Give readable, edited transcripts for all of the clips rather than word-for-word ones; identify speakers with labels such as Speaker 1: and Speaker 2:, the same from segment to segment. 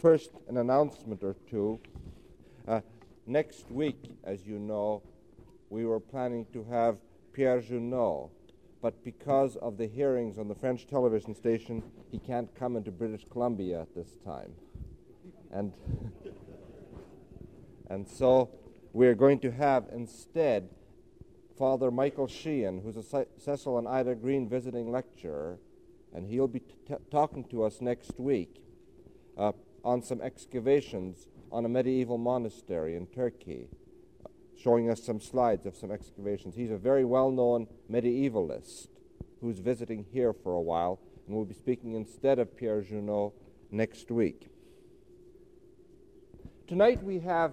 Speaker 1: First, an announcement or two. Next week, as you know, we were planning to have Pierre Junot, but because of the hearings on the French television station, he can't come into British Columbia at this time. And so we're going to have instead Father Michael Sheehan, who's a Cecil and Ida Green visiting lecturer, and he'll be talking to us next week on some excavations on a medieval monastery in Turkey, showing us some slides of some excavations. He's a very well-known medievalist who's visiting here for a while, and will be speaking instead of Pierre Junot next week. Tonight we have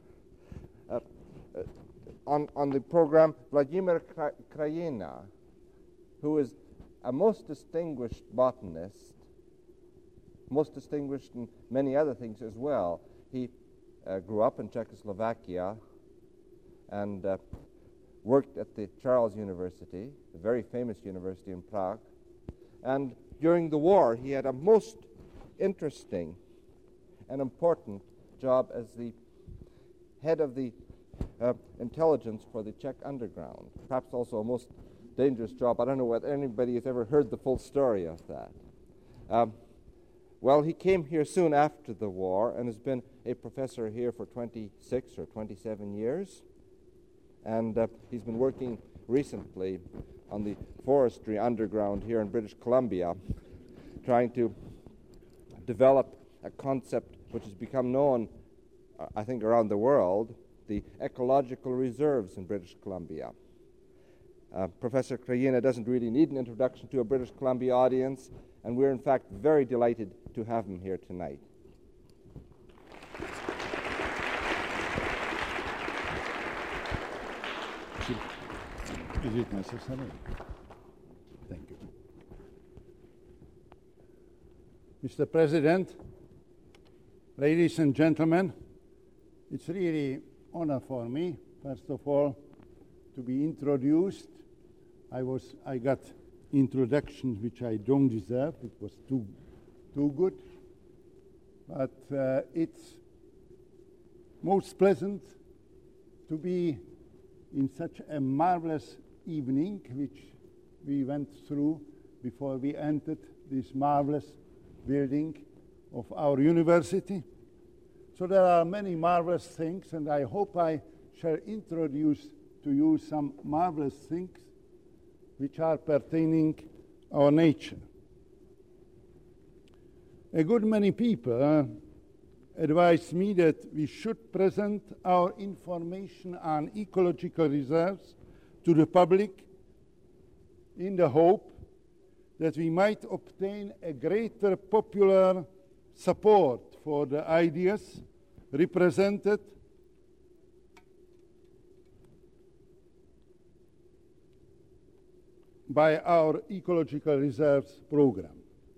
Speaker 1: on the program Vladimir Krajina, who is a most distinguished botanist, most distinguished in many other things as well. He grew up in Czechoslovakia and worked at the Charles University, a very famous university in Prague. And during the war, he had a most interesting and important job as the head of the intelligence for the Czech underground. Perhaps also a most dangerous job. I don't know whether anybody has ever heard the full story of that. Well, he came here soon after the war and has been a professor here for 26 or 27 years. And he's been working recently on the forestry underground here in British Columbia, trying to develop a concept which has become known, I think, around the world, the ecological reserves in British Columbia. Professor Krajina doesn't really need an introduction to a British Columbia audience, and we're in fact very delighted to have him here tonight.
Speaker 2: Is it necessary? Thank you. Mr. President, ladies and gentlemen, it's really honor for me, first of all, to be introduced. I got introductions which I don't deserve. It was too good. But it's most pleasant to be in such a marvelous evening which we went through before we entered this marvelous building of our university. So there are many marvelous things, and I hope I shall introduce to you some marvelous things which are pertaining our nature. A good many people advise me that we should present our information on ecological reserves to the public in the hope that we might obtain a greater popular support for the ideas represented by our ecological reserves program.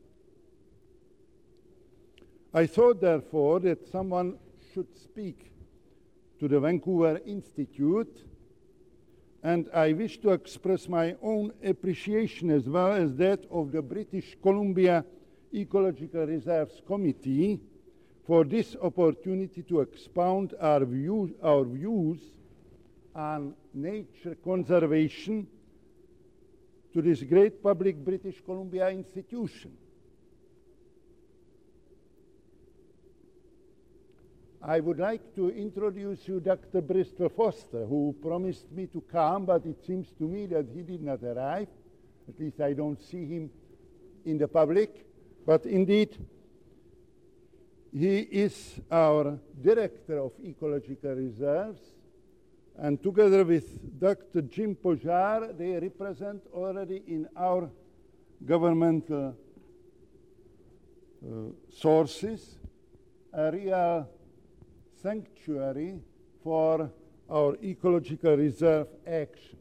Speaker 2: I thought, therefore, that someone should speak to the Vancouver Institute, and I wish to express my own appreciation as well as that of the British Columbia Ecological Reserves Committee for this opportunity to expound our views on nature conservation to this great public British Columbia institution. I would like to introduce you Dr. Bristol Foster, who promised me to come, but it seems to me that he did not arrive. At least I don't see him in the public. But indeed, he is our Director of Ecological Reserves, and together with Dr. Jim Pojar, they represent already in our governmental sources a real sanctuary for our ecological reserve action.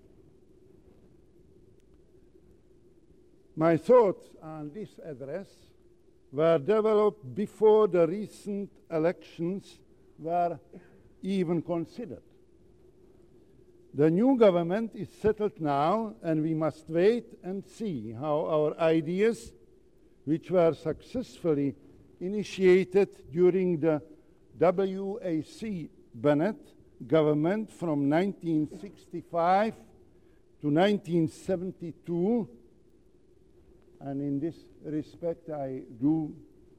Speaker 2: My thoughts on this address were developed before the recent elections were even considered. The new government is settled now, and we must wait and see how our ideas, which were successfully initiated during the W.A.C. Bennett government from 1965 to 1972. And in this respect, I do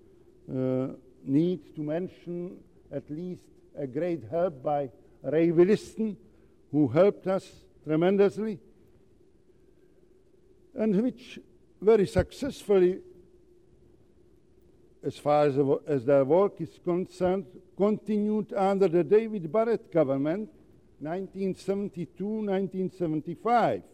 Speaker 2: need to mention at least a great help by Ray Williston, who helped us tremendously, and which very successfully, as far as their work is concerned, continued under the David Barrett government, 1972-1975.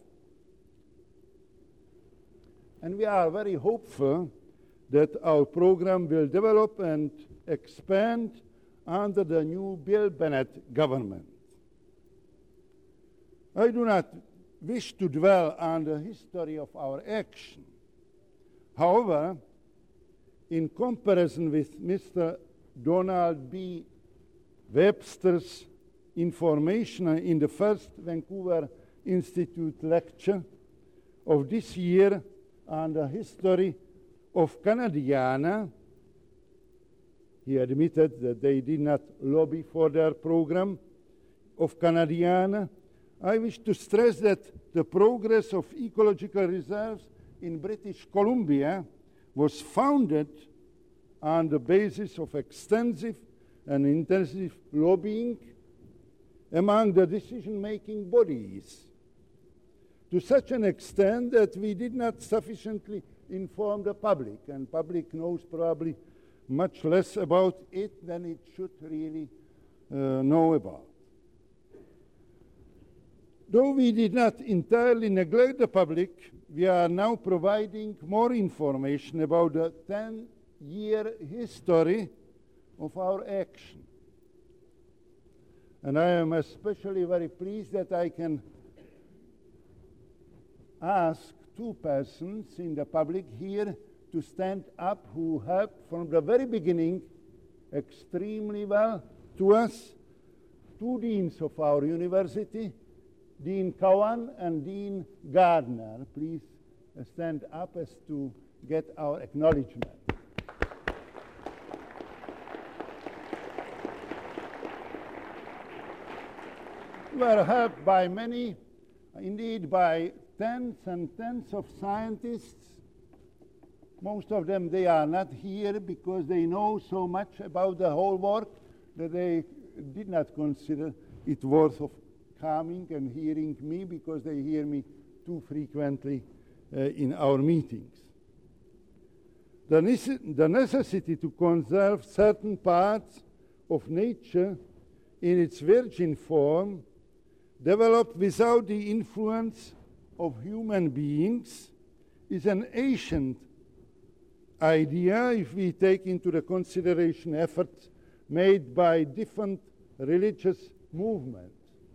Speaker 2: And we are very hopeful that our program will develop and expand under the new Bill Bennett government. I do not wish to dwell on the history of our action. However, in comparison with Mr. Donald B. Webster's information in the first Vancouver Institute lecture of this year on the history of Canadiana, he admitted that they did not lobby for their program of Canadiana. I wish to stress that the progress of ecological reserves in British Columbia was founded on the basis of extensive and intensive lobbying among the decision-making bodies, to such an extent that we did not sufficiently inform the public, and public knows probably much less about it than it should really know about. Though we did not entirely neglect the public, we are now providing more information about the 10-year history of our action. And I am especially very pleased that I can ask two persons in the public here to stand up who helped from the very beginning extremely well to us, two deans of our university, Dean Cowan and Dean Gardner. Please stand up as to get our acknowledgement. We were helped by many, indeed by tens and tens of scientists. Most of them, they are not here because they know so much about the whole work that they did not consider it worth of coming and hearing me, because they hear me too frequently in our meetings. The necessity to conserve certain parts of nature in its virgin form, developed without the influence of human beings, is an ancient idea if we take into the consideration efforts made by different religious movements.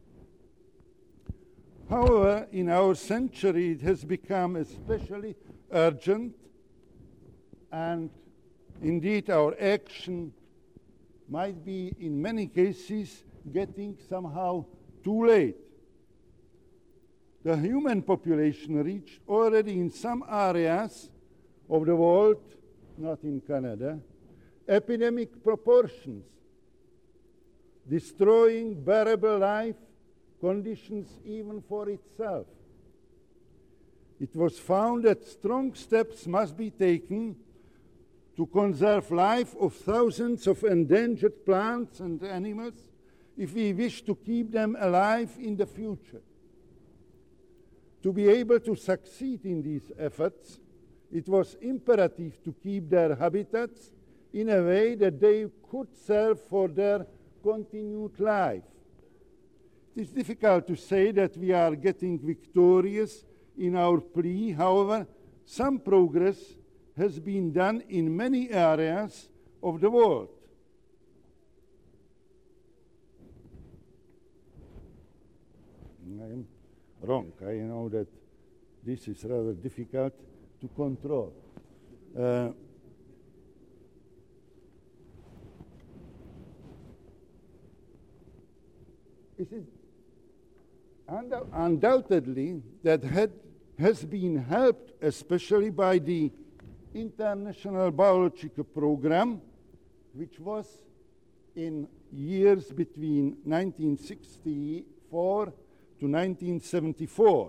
Speaker 2: However, in our century, it has become especially urgent, and indeed our action might be, in many cases, getting somehow too late. The human population reached already in some areas of the world, not in Canada, epidemic proportions, destroying bearable life conditions even for itself. It was found that strong steps must be taken to conserve life of thousands of endangered plants and animals if we wish to keep them alive in the future. To be able to succeed in these efforts, it was imperative to keep their habitats in a way that they could serve for their continued life. It is difficult to say that we are getting victorious in our plea. However, some progress has been done in many areas of the world. I am wrong. I know that this is rather difficult to control. It is undoubtedly that has been helped especially by the international biological program, which was in years between 1964 to 1974.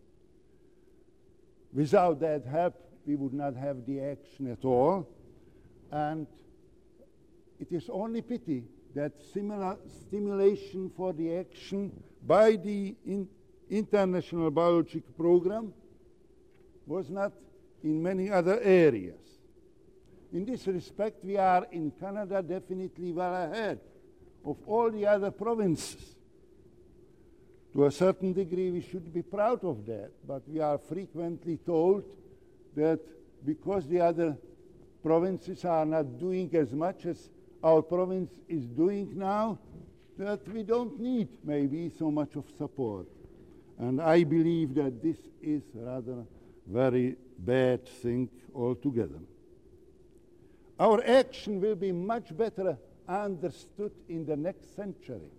Speaker 2: Without that help, we would not have the action at all. And it is only pity that similar stimulation for the action by the international biological program was not in many other areas. In this respect, we are in Canada definitely well ahead of all the other provinces. To a certain degree, we should be proud of that, but we are frequently told that because the other provinces are not doing as much as our province is doing now, that we don't need maybe so much of support. And I believe that this is rather very bad thing altogether. Our action will be much better understood in the next century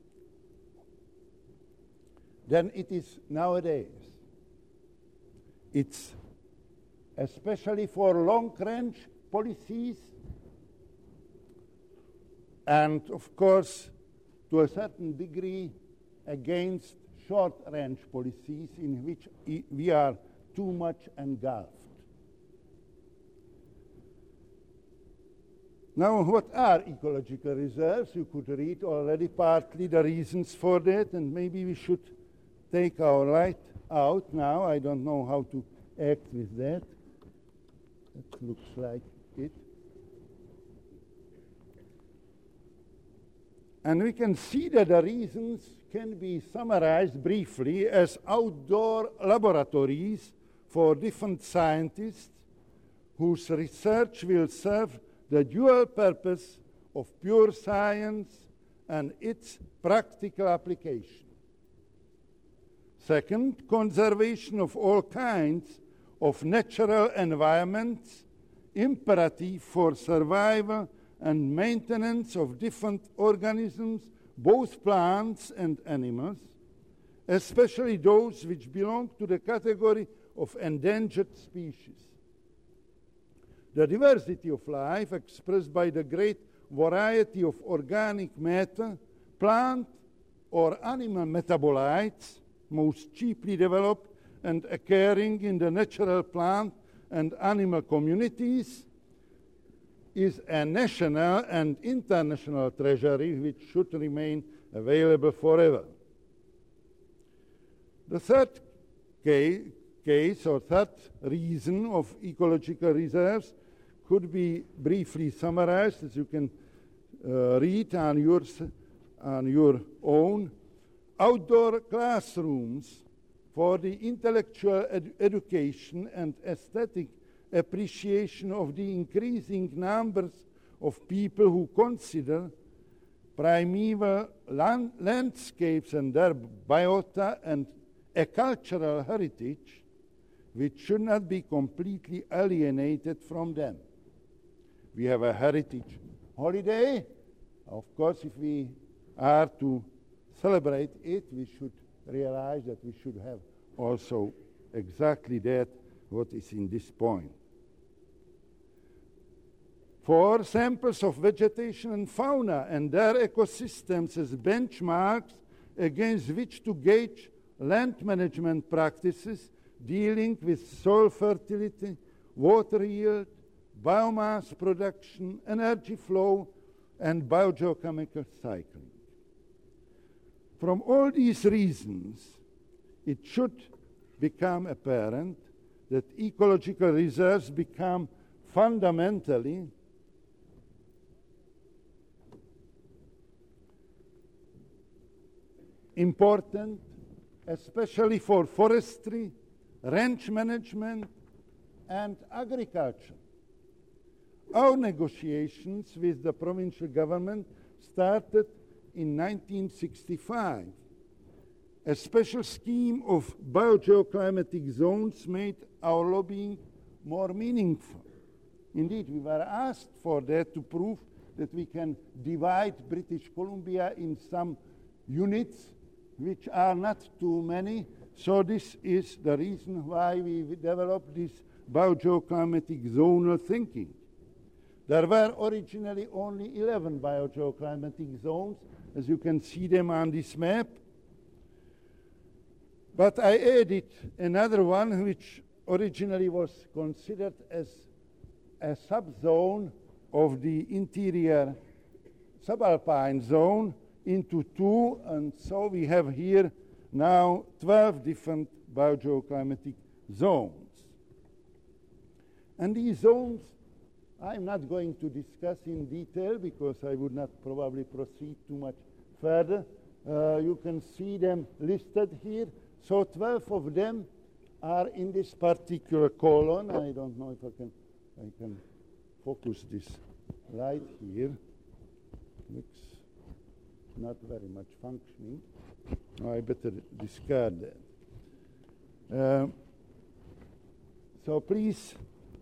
Speaker 2: than it is nowadays. It's especially for long-range policies and, of course, to a certain degree, against short-range policies in which we are too much engulfed. Now, what are ecological reserves? You could read already partly the reasons for that, and maybe we should take our light out now. I don't know how to act with that. It looks like it. And we can see that the reasons can be summarized briefly as outdoor laboratories for different scientists whose research will serve the dual purpose of pure science and its practical application. Second, conservation of all kinds of natural environments, imperative for survival and maintenance of different organisms, both plants and animals, especially those which belong to the category of endangered species. The diversity of life expressed by the great variety of organic matter, plant or animal metabolites, most cheaply developed and occurring in the natural plant and animal communities, is a national and international treasury which should remain available forever. The third case or third reason of ecological reserves could be briefly summarized, as you can read on your own. Outdoor classrooms for the intellectual education and aesthetic appreciation of the increasing numbers of people who consider primeval landscapes and their biota and a cultural heritage which should not be completely alienated from them. We have a heritage holiday. Of course, if we are to celebrate it, we should realize that we should have also exactly that what is in this point. For samples of vegetation and fauna and their ecosystems as benchmarks against which to gauge land management practices dealing with soil fertility, water yield, biomass production, energy flow, and biogeochemical cycling. From all these reasons, it should become apparent that ecological reserves become fundamentally important, especially for forestry, ranch management, and agriculture. Our negotiations with the provincial government started in 1965. A special scheme of biogeoclimatic zones made our lobbying more meaningful. Indeed, we were asked for that to prove that we can divide British Columbia in some units which are not too many. So this is the reason why we developed this biogeoclimatic zonal thinking. There were originally only 11 biogeoclimatic zones, as you can see them on this map. But I added another one, which originally was considered as a subzone of the interior subalpine zone, into two, and so we have here now 12 different biogeoclimatic zones. And these zones, I'm not going to discuss in detail because I would not probably proceed too much further. You can see them listed here. So 12 of them are in this particular column. I don't know if I can focus this light here. Looks not very much functioning. I better discard that. So please,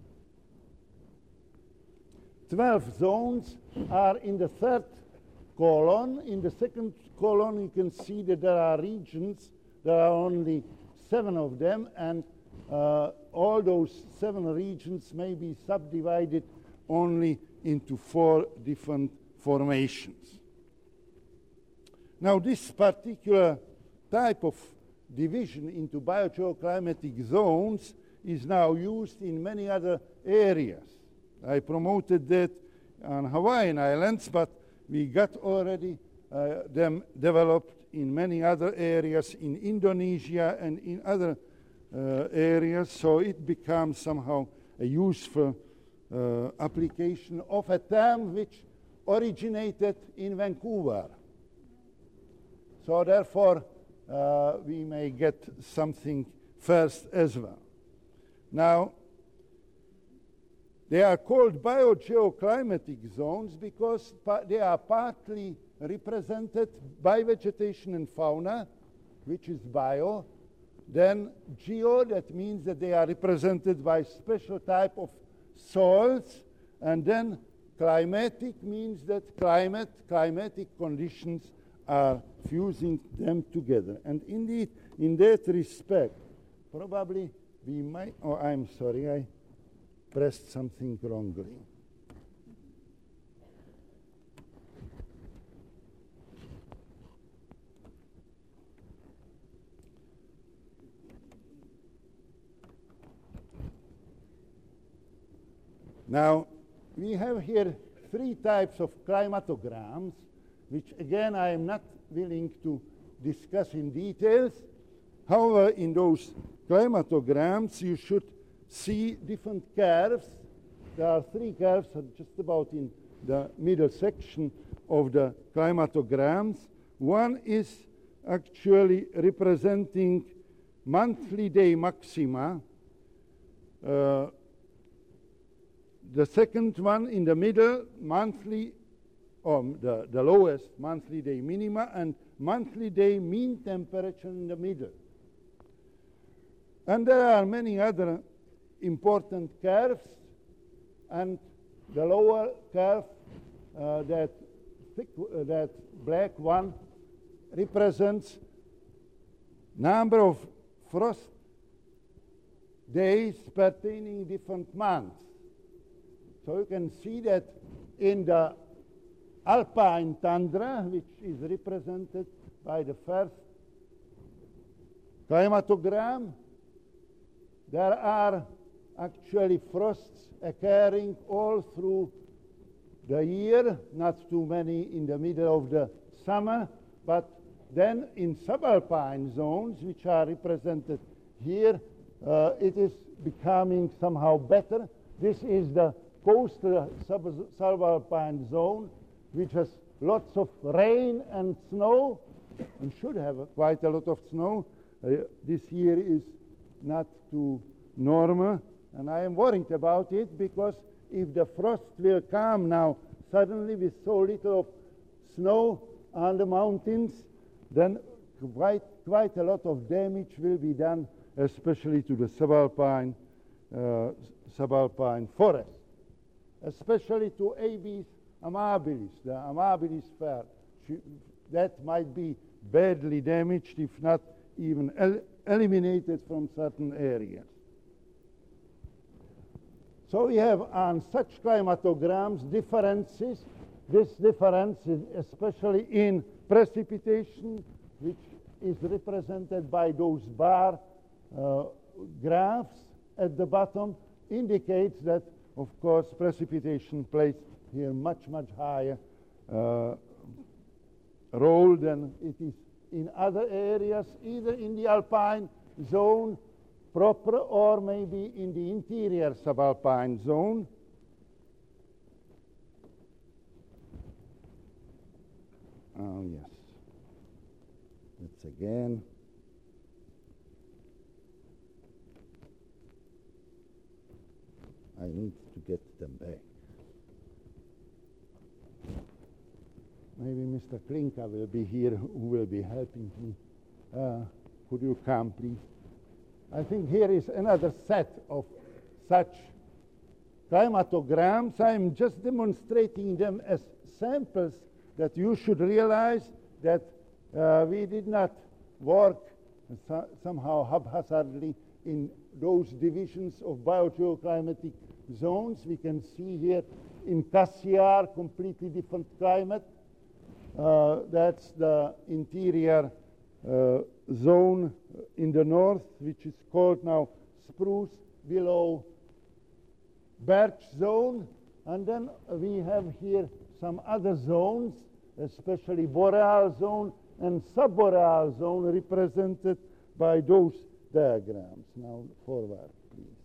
Speaker 2: 12 zones are in the third column. In the second column, you can see that there are regions. There are only 7 of them, and all those 7 regions may be subdivided only into 4 different formations. Now, this particular type of division into biogeoclimatic zones is now used in many other areas. I promoted that on Hawaiian Islands, but we got already them developed in many other areas in Indonesia and in other areas, so it becomes somehow a useful application of a term which originated in Vancouver. So therefore, we may get something first as well. Now, they are called biogeoclimatic zones because they are partly represented by vegetation and fauna, which is bio. Then geo, that means that they are represented by special type of soils. And then climatic means that climatic conditions are fusing them together. And indeed, in that respect, probably we might, oh, I'm sorry, I pressed something wrongly. Now, we have here 3 types of climatograms, which again I am not willing to discuss in details. However, in those climatograms, you should see different curves. There are 3 curves just about in the middle section of the climatograms. One is actually representing monthly day maxima. The second one in the middle, monthly, or the lowest monthly day minima, and monthly day mean temperature in the middle. And there are many other important curves, and the lower curve, that black one, represents number of frost days pertaining different months. So you can see that in the alpine tundra, which is represented by the first climatogram, there are actually frosts occurring all through the year, not too many in the middle of the summer, but then in subalpine zones, which are represented here, it is becoming somehow better. This is the coastal subalpine zone, which has lots of rain and snow, and should have quite a lot of snow. This year is not too normal, and I am worried about it, because if the frost will come now suddenly with so little of snow on the mountains, then quite a lot of damage will be done, especially to the subalpine forest, especially to Abies amabilis, the amabilis fir. That might be badly damaged, if not even eliminated from certain areas. So we have on such climatograms differences. This difference is especially in precipitation, which is represented by those bar graphs at the bottom, indicates that, of course, precipitation plays here much higher role than it is in other areas, either in the alpine zone proper or maybe in the interior subalpine zone. Oh, yes. That's again. I need to get them back. Maybe Mr. Klinka will be here, who will be helping me. Could you come, please? I think here is another set of such climatograms. I'm just demonstrating them as samples that you should realize that we did not work somehow haphazardly in those divisions of biogeoclimatic zones. We can see here in Cassiar, completely different climate. That's the interior zone in the north, which is called now spruce willow birch zone. And then we have here some other zones, especially boreal zone and subboreal zone, represented by those diagrams. Now forward, please.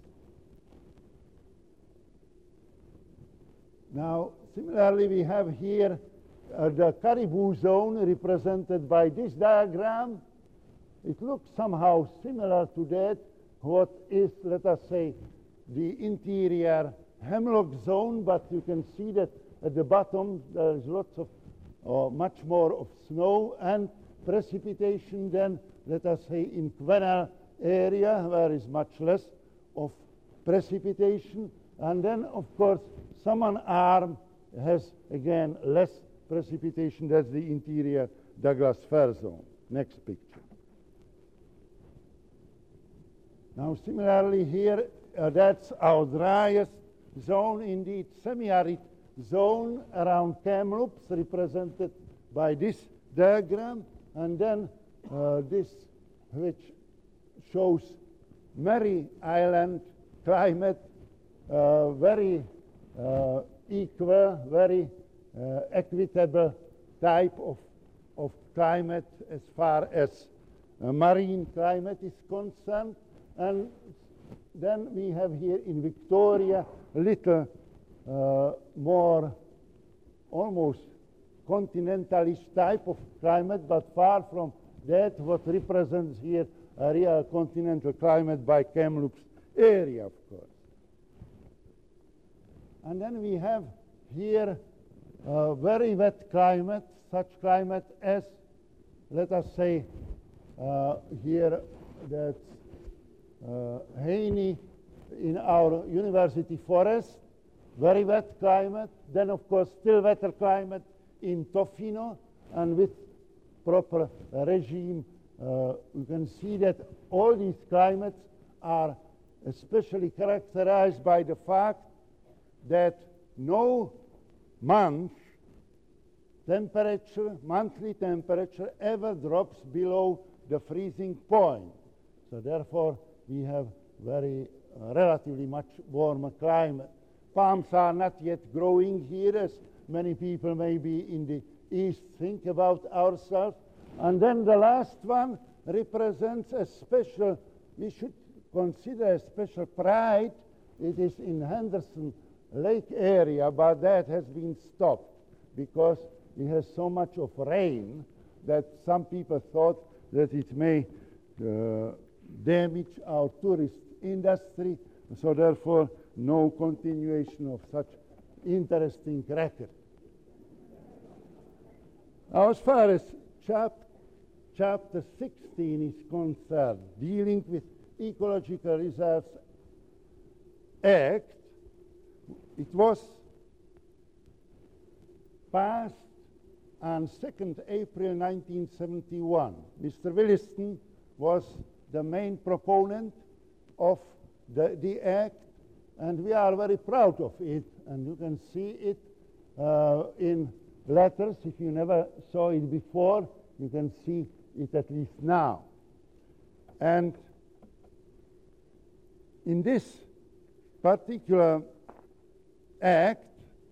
Speaker 2: Now similarly we have here the caribou zone represented by this diagram. It looks somehow similar to that, what is, let us say, the interior hemlock zone, but you can see that at the bottom there is lots of, much more of snow and precipitation than, let us say, in Quenelle area, where is much less of precipitation. And then, of course, Saman Arm has, again, less precipitation. That's the interior Douglas Fir zone. Next picture. Now, similarly here, that's our driest zone, indeed, semi-arid zone around Kamloops, represented by this diagram, and then this, which shows Mary Island climate, very equal, very equitable type of climate as far as marine climate is concerned. And then we have here in Victoria a little more almost continentalish type of climate, but far from that what represents here a real continental climate by Kamloops area, of course. And then we have here very wet climate, such climate as, let us say, here that's Haney in our university forest, very wet climate. Then, of course, still wetter climate in Tofino, and with proper regime, you can see that all these climates are especially characterized by the fact that no month temperature, monthly temperature, ever drops below the freezing point. So therefore, we have very relatively much warmer climate. Palms are not yet growing here, as many people maybe in the east think about ourselves. And then the last one represents a special, we should consider a special pride. It is in Henderson Lake area, but that has been stopped because it has so much of rain that some people thought that it may damage our tourist industry, so therefore no continuation of such interesting record. Now, as far as chapter 16 is concerned, dealing with Ecological Reserves Act, it was passed on 2nd April 1971. Mr. Williston was the main proponent of the act, and we are very proud of it, and you can see it in letters. If you never saw it before, you can see it at least now. And in this particular act,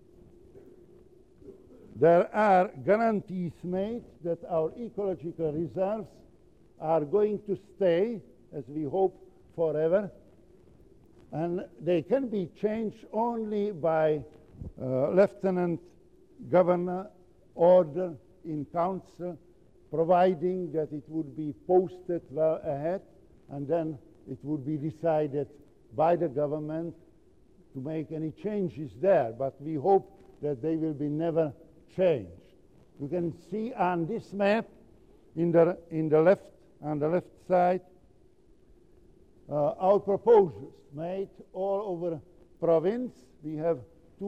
Speaker 2: there are guarantees made that our ecological reserves are going to stay, as we hope, forever, and they can be changed only by Lieutenant Governor order in council, providing that it would be posted well ahead, and then it would be decided by the government to make any changes there. But we hope that they will be never changed. You can see on this map on the left side, our proposals made all over province. We have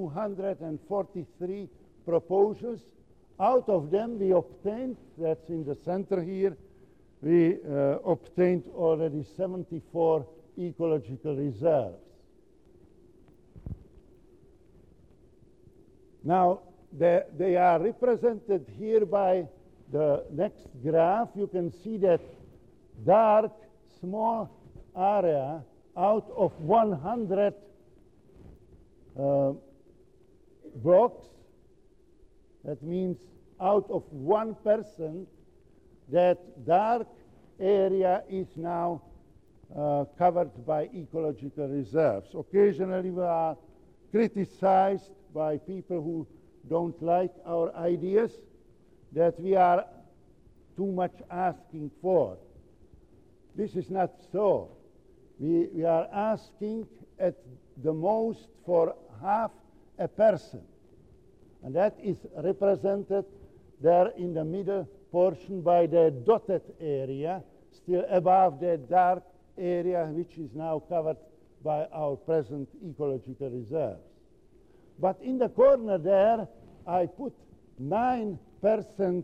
Speaker 2: 243 proposals. Out of them we obtained, that's in the center here, we obtained already 74 ecological reserves. Now, they are represented here by the next graph. You can see that dark, small area out of 100 blocks. That means out of 1%, that dark area is now covered by ecological reserves. Occasionally we are criticized by people who don't like our ideas that we are too much asking for. This is not so. We are asking at the most for 0.5%. And that is represented there in the middle portion by the dotted area, still above the dark area, which is now covered by our present ecological reserves. But in the corner there, I put 9%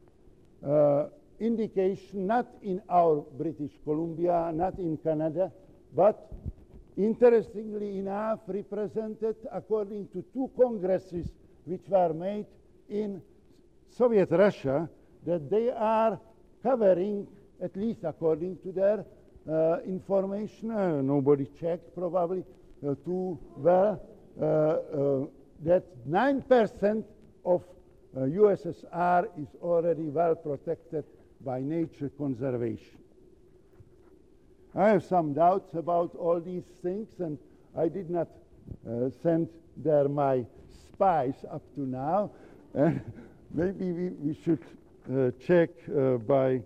Speaker 2: indication, not in our British Columbia, not in Canada, but interestingly enough represented according to 2 congresses which were made in Soviet Russia, that they are covering, at least according to their information, nobody checked probably too well, that 9% of USSR is already well protected by nature conservation. I have some doubts about all these things, and I did not send there my spies up to now. Maybe we should check by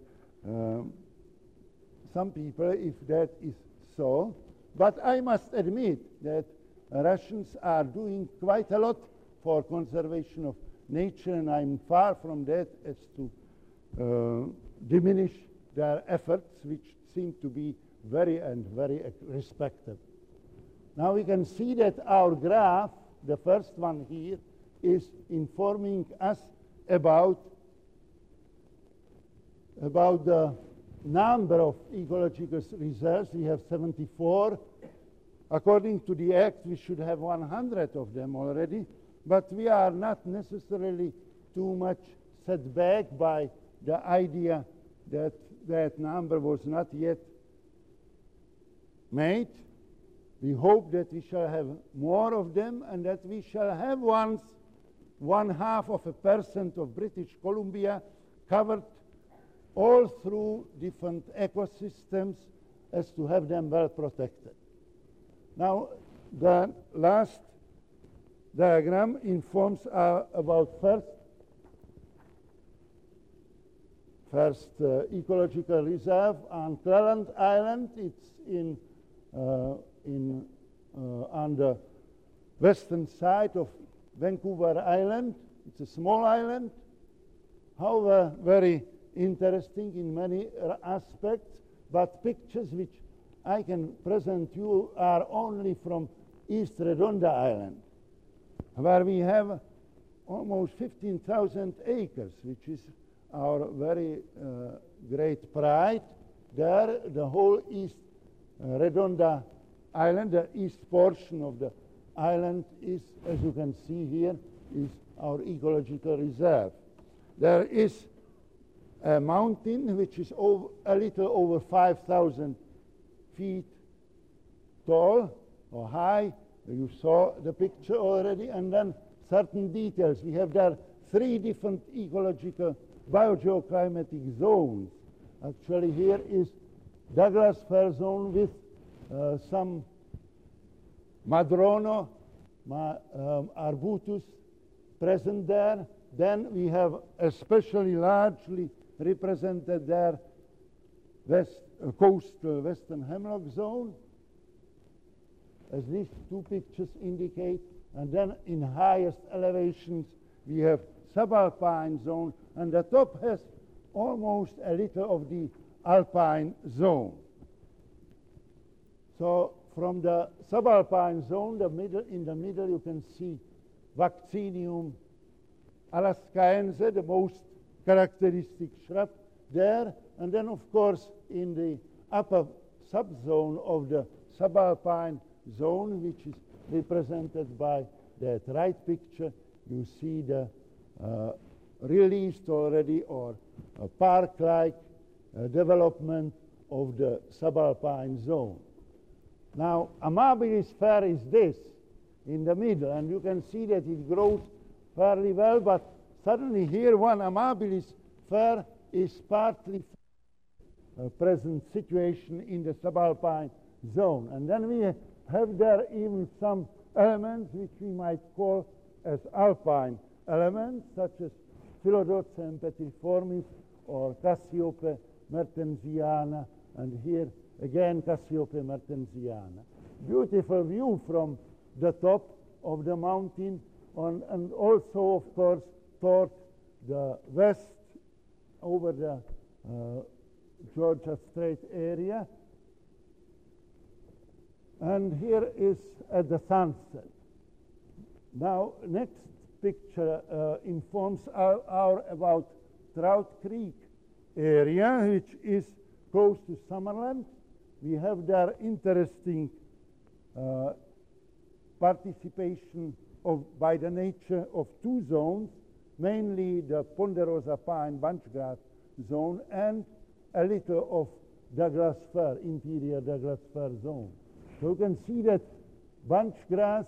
Speaker 2: some people if that is so. But I must admit that Russians are doing quite a lot for conservation of nature, and I'm far from that as to diminish their efforts, which seem to be very respected. Now we can see that our graph, the first one here, is informing us about the number of ecological reserves. We have 74. According to the Act, we should have 100 of them already, but we are not necessarily too much set back by the idea that that number was not yet made. We hope that we shall have more of them, and that we shall have once 0.5% of British Columbia covered all through different ecosystems as to have them well protected. Now, the last diagram informs about first ecological reserve on Cleland Island. It's on the western side of Vancouver Island. It's a small island, however very interesting in many aspects, but pictures which I can present you are only from East Redonda Island, where we have almost 15,000 acres, which is our very great pride. There, the whole East Redonda island. The east portion of the island is, as you can see here, is our ecological reserve. There is a mountain which is a little over 5,000 feet tall or high. You saw the picture already. And then certain details. We have there 3 different ecological biogeoclimatic zones. Actually, here is Douglas fir zone with some Madrono, Arbutus present there. Then we have especially largely represented there coastal western hemlock zone, as these 2 pictures indicate. And then in highest elevations we have subalpine zone, and the top has almost a little of the alpine zone. So from the subalpine zone, in the middle you can see Vaccinium alaskaense, the most characteristic shrub there. And then, of course, in the upper subzone of the subalpine zone, which is represented by that right picture, you see the released already or park-like development of the subalpine zone. Now, Amabilis fir is this in the middle, and you can see that it grows fairly well, but suddenly here one Amabilis fir is partly present situation in the subalpine zone. And then we have there even some elements which we might call as alpine elements, such as Philodocem petriformis or Cassiope mertensiana, and here again Cassiope mertensiana. Beautiful view from the top of the mountain, and also, of course, toward the west over the Georgia Strait area. And here is at the sunset. Now, next picture informs our about Trout Creek area, which is close to Summerland. We have there interesting participation by the nature of 2 zones, mainly the ponderosa pine bunchgrass zone and a little of Douglas fir, interior Douglas fir zone. So you can see that bunchgrass,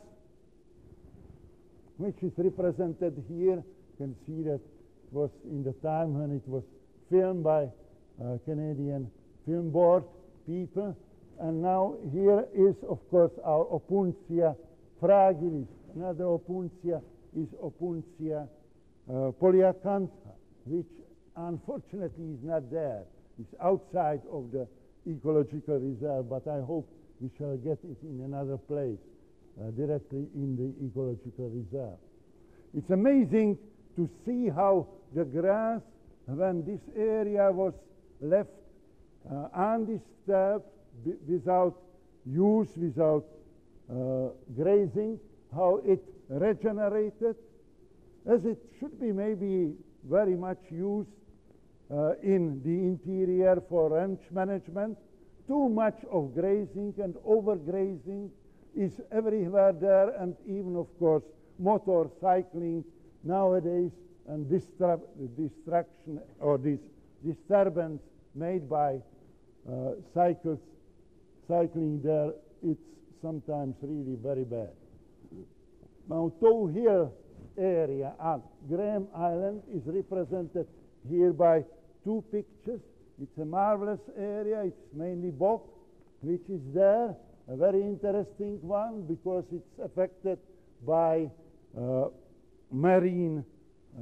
Speaker 2: which is represented here, you can see that it was in the time when it was filmed by Canadian Film Board people. And now here is, of course, our Opuntia fragilis. Another Opuntia is Opuntia polyacantha, which unfortunately is not there. It's outside of the ecological reserve, but I hope we shall get it in another place, directly in the ecological reserve. It's amazing to see how the grass, when this area was left undisturbed, without use, without grazing, how it regenerated, as it should be maybe very much used in the interior for ranch management. Too much of grazing and overgrazing is everywhere there, and even, of course, motor cycling nowadays, and distraction or this disturbance made by cycling there, it's sometimes really very bad. Now, Tow Hill area at Graham Island is represented here by 2 pictures. It's a marvelous area. It's mainly bog, which is there, a very interesting one because it's affected by marine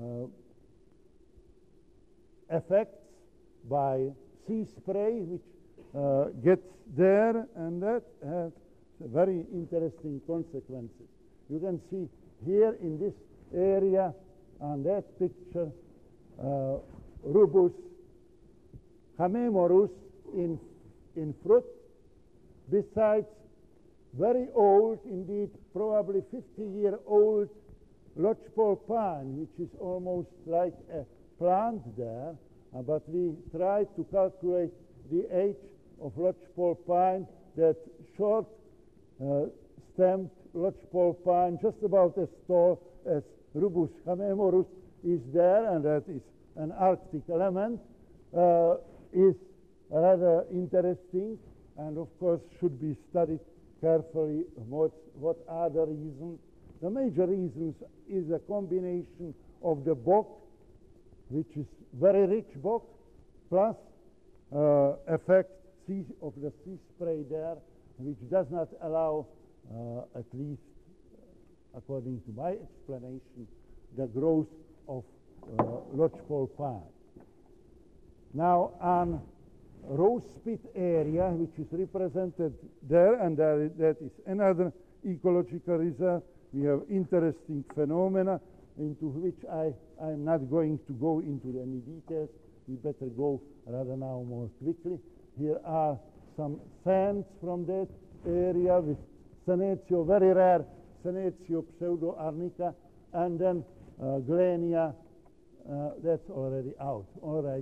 Speaker 2: effects, by sea spray, which gets there, and that has very interesting consequences. You can see here in this area on that picture Rubus hamemorus in fruit, besides very old, indeed probably 50-year-old lodgepole pine, which is almost like a plant there, but we tried to calculate the age of lodgepole pine, that short stamped lodgepole pine, just about as tall as Rubus hamemorus is there, and that is an Arctic element, is rather interesting, and of course should be studied carefully. What are the reasons? The major reasons is a combination of the bog, which is very rich bog, plus effect of the sea spray there, which does not allow, at least according to my explanation, the growth of lodgepole pine. Now, on Rose Spit area, which is represented there, and that is another ecological reserve, we have interesting phenomena into which I'm not going to go into any details. We better go rather now more quickly. Here are some sands from that area with Senecio, very rare Senecio pseudo-arnica, and then Glenia, that's already out. All right.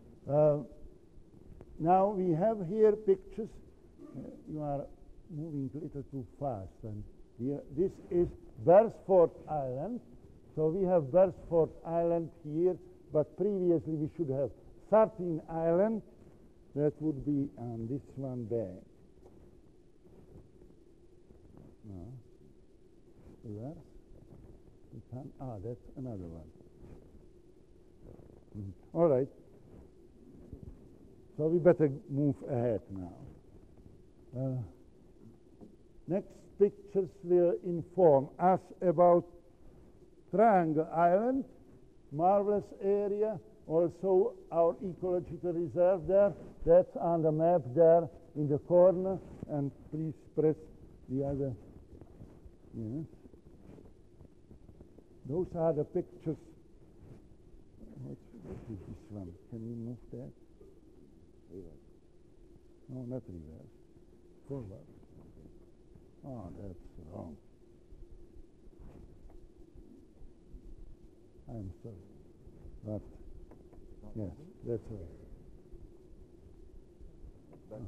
Speaker 2: Now we have here pictures. You are moving a little too fast. And here, this is Beresford Island. So we have Beresford Island here, but previously we should have 13 Island. That would be on this one back. No. Where? That's another one. All right. So we better move ahead now. Next pictures will inform us about Triangle Island, marvelous area, also our ecological reserve there. That's on the map there in the corner, and please press the other. Yes. Those are the pictures. What is this one? Can you move that? Reverse. No, not reverse. Forward. Oh, that's wrong. I'm sorry. But, yes, that's right.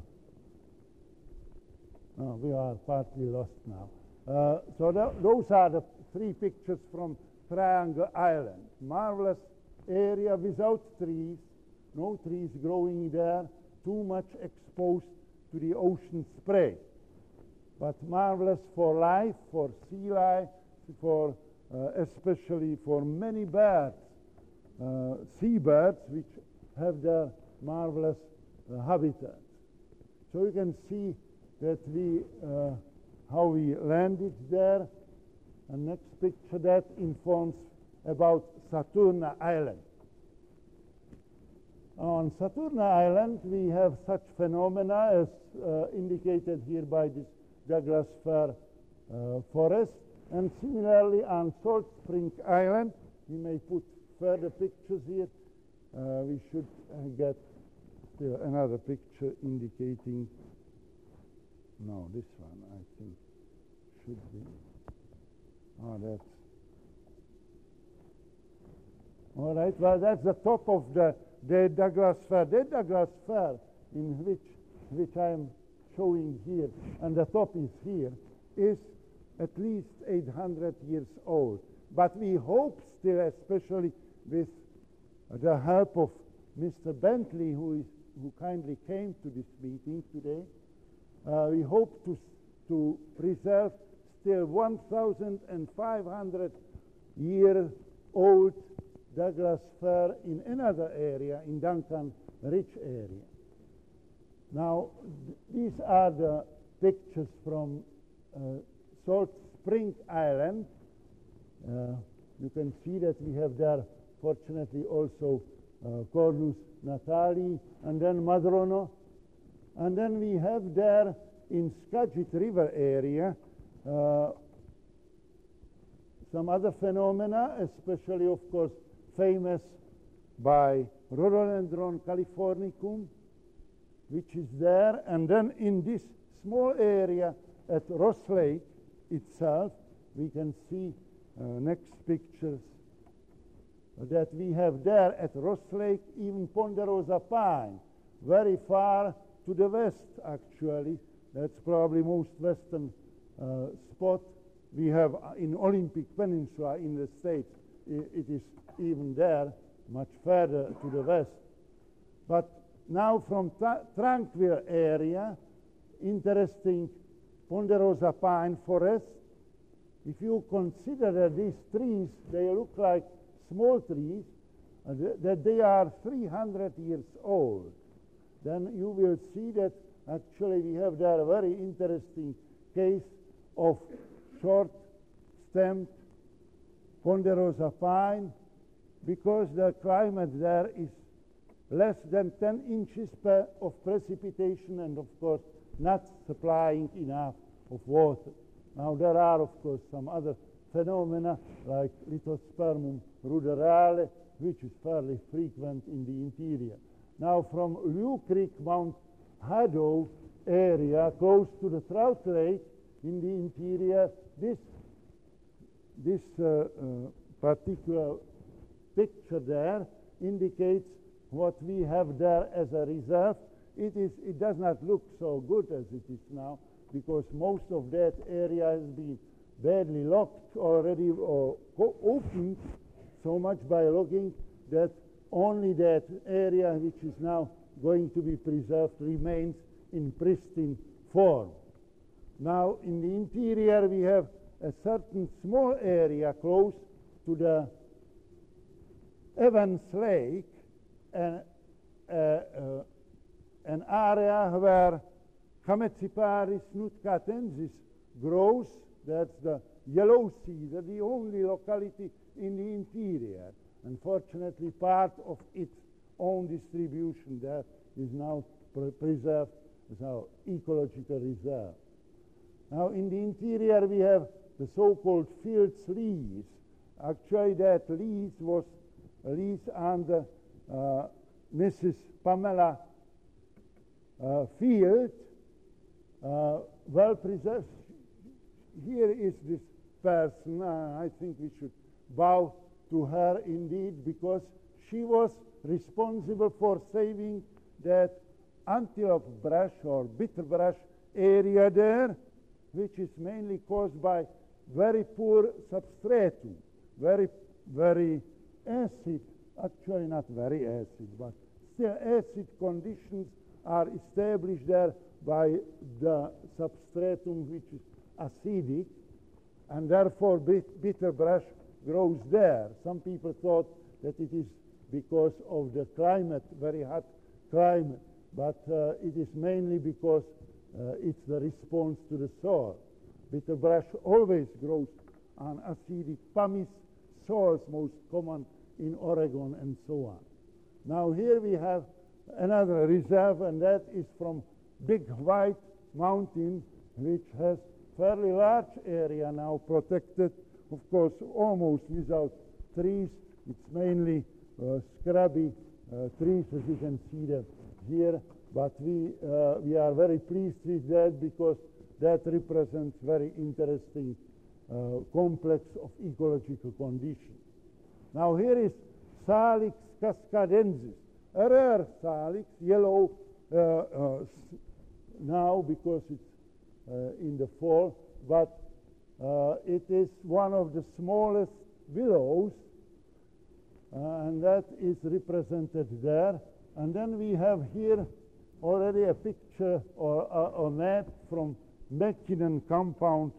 Speaker 2: Oh, we are partly lost now. So those are the three pictures from Triangle Island. Marvelous area without trees, no trees growing there, too much exposed to the ocean spray. But marvelous for life, for sea life, for especially for many birds, seabirds, which have their marvelous habitats. So you can see that how we landed there. And next picture that informs about Saturna Island. On Saturna Island, we have such phenomena as indicated here by this Douglas fir forest. And similarly on Salt Spring Island, we may put further pictures here. We should get still another picture indicating, no, this one I think should be. Oh, that's all right. Well, that's the top of the Douglas fir. The Douglas fir, in which I am showing here, and the top is here, is at least 800 years old. But we hope still, especially with the help of Mr. Bentley, who kindly came to this meeting today, we hope to preserve still 1,500-year-old Douglas fir in another area, in Duncan Ridge area. Now, these are the pictures from Salt Spring Island. You can see that we have there, fortunately, also Cornus natali, and then Madrono. And then we have there in Skagit River area some other phenomena, especially, of course, famous by Rhododendron californicum, which is there. And then in this small area at Ross Lake itself, we can see next pictures that we have there at Ross Lake, even Ponderosa pine, very far to the west, actually. That's probably most western spot we have in Olympic Peninsula in the States. It is even there, much further to the west. But now from Tranquil area, interesting ponderosa pine forest. If you consider that these trees, they look like small trees, that they are 300 years old, then you will see that actually we have there a very interesting case of short-stemmed ponderosa pine, because the climate there is less than 10 inches of precipitation and, of course, not supplying enough of water. Now, there are, of course, some other phenomena like Lithospermum ruderale, which is fairly frequent in the interior. Now, from Liu Creek, Mount Haddow area, close to the Trout Lake in the interior, this particular picture there indicates what we have there as a reserve. It does not look so good as it is now, because most of that area has been badly locked already or opened so much by logging that only that area which is now going to be preserved remains in pristine form. Now, in the interior, we have a certain small area close to the Evans Lake, an area where Chamaecyparis nootkatensis grows. That's the yellow cedar, the only locality in the interior. Unfortunately, part of its own distribution there is now preserved as our ecological reserve. Now, in the interior, we have the so-called Fields lease. Actually, that lease was a lease under Mrs. Pamela Field, well preserved. Here is this person. I think we should bow to her indeed, because she was responsible for saving that antelope brush or bitter brush area there, which is mainly caused by very poor substratum, very acid, actually not very acid, but still acid conditions are established there by the substratum which is acidic, and therefore bitter brush grows there. Some people thought that it is because of the climate, very hot climate, but it is mainly because it's the response to the soil. Bitter brush always grows on acidic pumice soils, most common in Oregon and so on. Now here we have another reserve, and that is from Big White Mountain, which has fairly large area now protected, of course, almost without trees. It's mainly scrubby trees, as you can see them here, but we are very pleased with that, because that represents very interesting complex of ecological conditions. Now here is Salix cascadensis, a rare salix, yellow now because it's in the fall, but it is one of the smallest willows, and that is represented there. And then we have here already a picture or a map from Mackinnon compound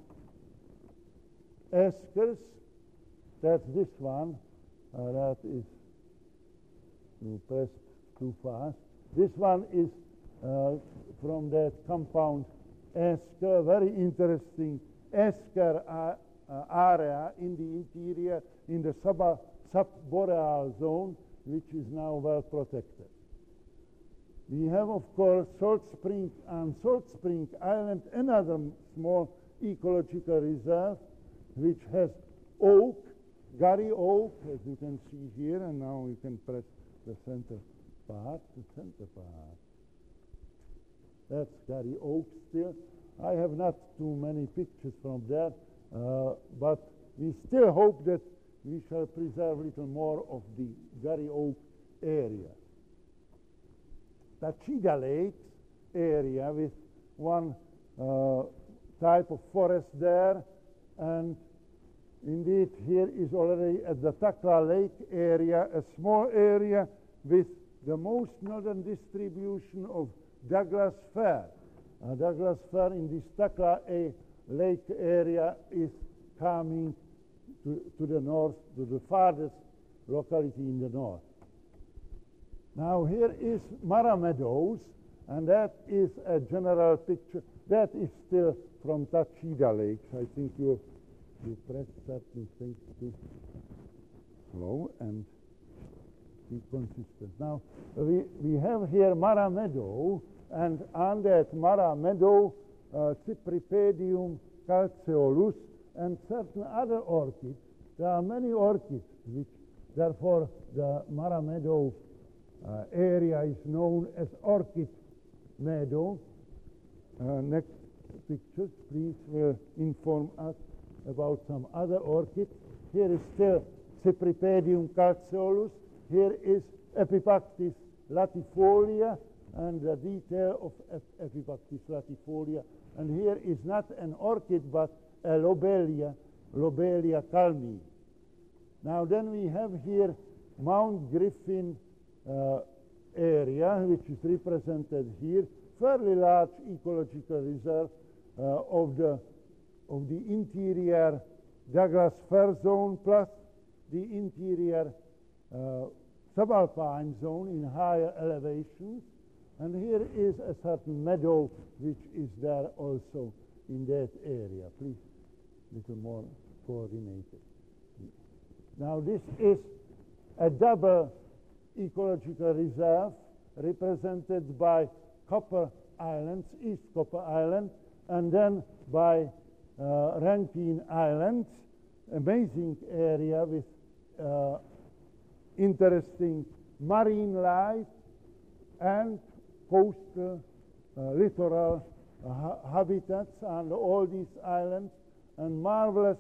Speaker 2: Eskers. That's this one. That is, you pressed too fast. This one is from that compound Esker, very interesting Esker area in the interior, in the subboreal zone, which is now well protected. We have, of course, Salt Spring on Salt Spring Island, another small ecological reserve, which has oak, Gary oak, as you can see here, and now you can press the center part, That's Gary oak still. I have not too many pictures from there, but we still hope that we shall preserve a little more of the Gary oak area. Tachida Lakes area with one type of forest there. And indeed, here is already at the Takla Lake area, a small area with the most northern distribution of Douglas fir. Douglas fir in this Takla Lake area is coming to the north, to the farthest locality in the north. Now here is Mara Meadows, and that is a general picture. That is still from Tachida Lakes. I think you press certain things too slow and be consistent. Now we have here Mara Meadow, and on that Mara Meadow, Cypripedium calceolus and certain other orchids. There are many orchids, which therefore the Mara Meadow area is known as Orchid Meadow. Next pictures, please, will inform us about some other orchids. Here is still Cypripedium calceolus. Here is Epipactis latifolia and the detail of Epipactis latifolia. And here is not an orchid but a lobelia, Lobelia calmi. Now then we have here Mount Griffin area, which is represented here, fairly large ecological reserve of the interior Douglas fir zone plus the interior subalpine zone in higher elevations. And here is a certain meadow which is there also in that area. Please, a little more coordinated. Now this is a double ecological reserve represented by Copper Islands, East Copper Island, and then by Rankine Islands, amazing area with interesting marine life and coastal littoral habitats on all these islands, and marvelous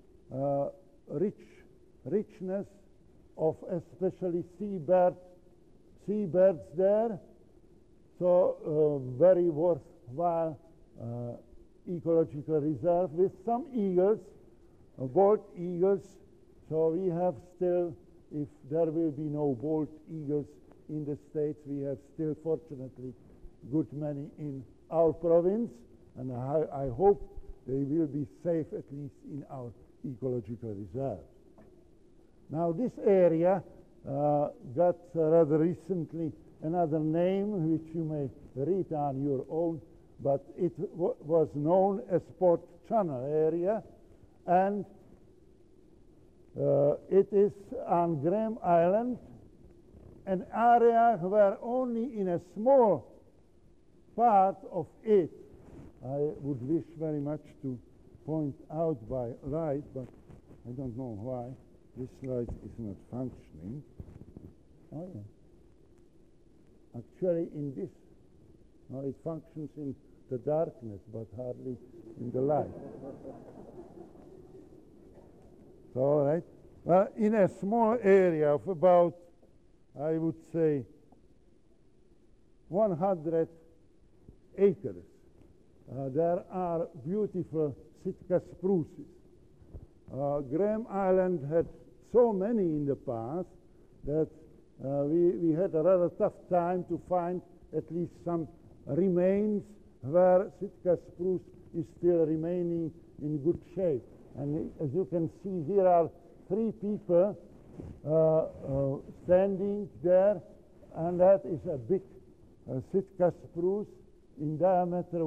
Speaker 2: richness of especially seabirds there. So very worthwhile ecological reserve with some eagles, bald eagles. So we have still, if there will be no bald eagles in the States, we have still fortunately good many in our province, and I hope they will be safe at least in our ecological reserve. Now this area got rather recently another name which you may read on your own, but it was known as Port Channel area, and it is on Graham Island, an area where only in a small part of it, I would wish very much to point out by light, but I don't know why this light is not functioning. Oh yeah. Actually in this, no, it functions in the darkness, but hardly in the light. So, all right. Well, in a small area of about, I would say, 100 acres, there are beautiful Sitka spruces. Graham Island had so many in the past that we had a rather tough time to find at least some remains where Sitka spruce is still remaining in good shape. And as you can see, here are 3 people standing there, and that is a big Sitka spruce in diameter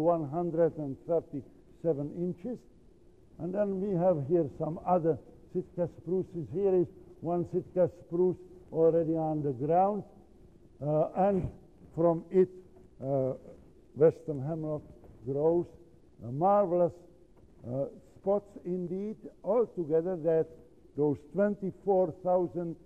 Speaker 2: 137 inches. And then we have here some other Sitka spruces. Here is one Sitka spruce already on the ground, and from it western hemlock grows. Marvelous spots indeed. Altogether, that those 24,000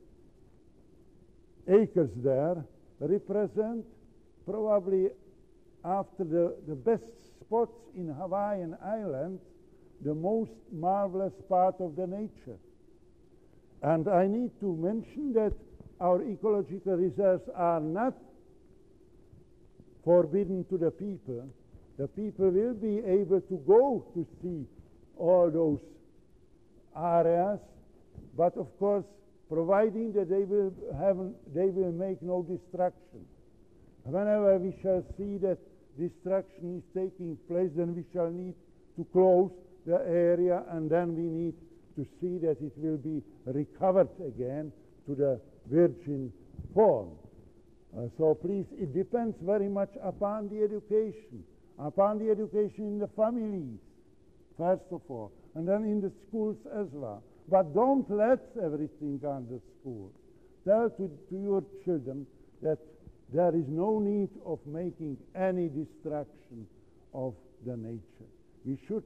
Speaker 2: acres there represent probably, after the best spots in Hawaiian Islands, the most marvelous part of the nature. And I need to mention that our ecological reserves are not forbidden to the people. the people will be able to go to see all those areas, but of course, providing that they will make no destruction. Whenever we shall see that destruction is taking place, then we shall need to close the area, and then we need to see that it will be recovered again to the virgin form. So please, it depends very much upon the education in the families, first of all, and then in the schools as well. But don't let everything on the schools. Tell to your children that there is no need of making any destruction of the nature. We should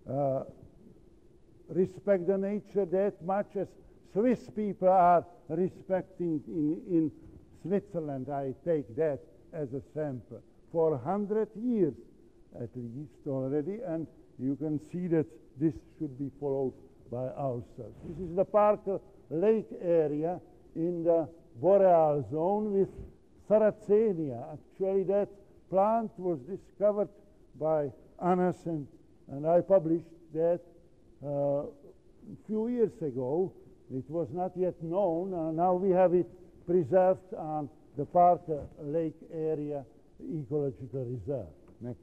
Speaker 2: respect the nature that much as Swiss people are respecting in Switzerland. I take that as a sample. For 100 years at least already, and you can see that this should be followed by ourselves. This is the Parker Lake area in the boreal zone with Sarracenia. Actually, that plant was discovered by Annas, and I published that a few years ago. It was not yet known. Now we have it preserved on the Parker Lake area ecological reserve. Next.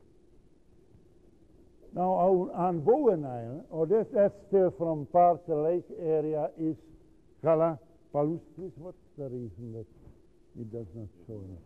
Speaker 2: Now on Bowen Island, or that's still from Parker Lake area, is Calla palustris. What's the reason that it does not show enough?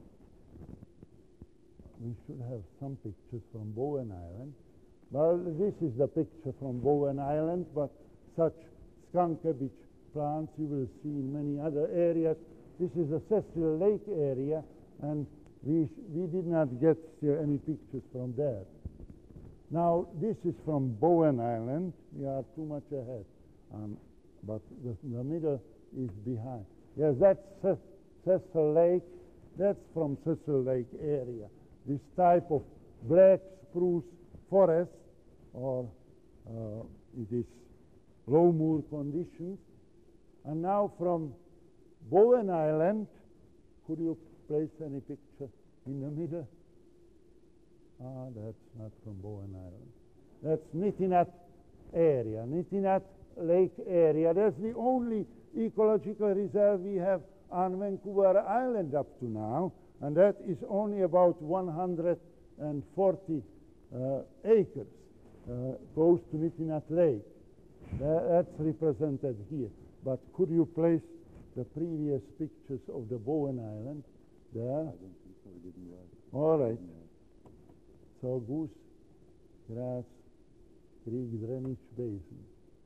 Speaker 2: We should have some pictures from Bowen Island. Well, this is the picture from Bowen Island, but such skunk cabbage plants you will see in many other areas. This is the Cecil Lake area, and we did not get still any pictures from there. Now, this is from Bowen Island. We are too much ahead, but the middle is behind. Yes, that's Cecil Lake. That's from Cecil Lake area. This type of black spruce forest, or it is low moor conditions. And now from Bowen Island, could you place any picture in the middle? That's not from Bowen Island. That's Nitinat area, Nitinat Lake area. That's the only ecological reserve we have on Vancouver Island up to now, and that is only about 140 acres, close to Nitinat Lake. That's represented here. But could you place the previous pictures of the Bowen Island there? I don't think so. We didn't write. All right. So Goose Grass Creek Drainage Basin.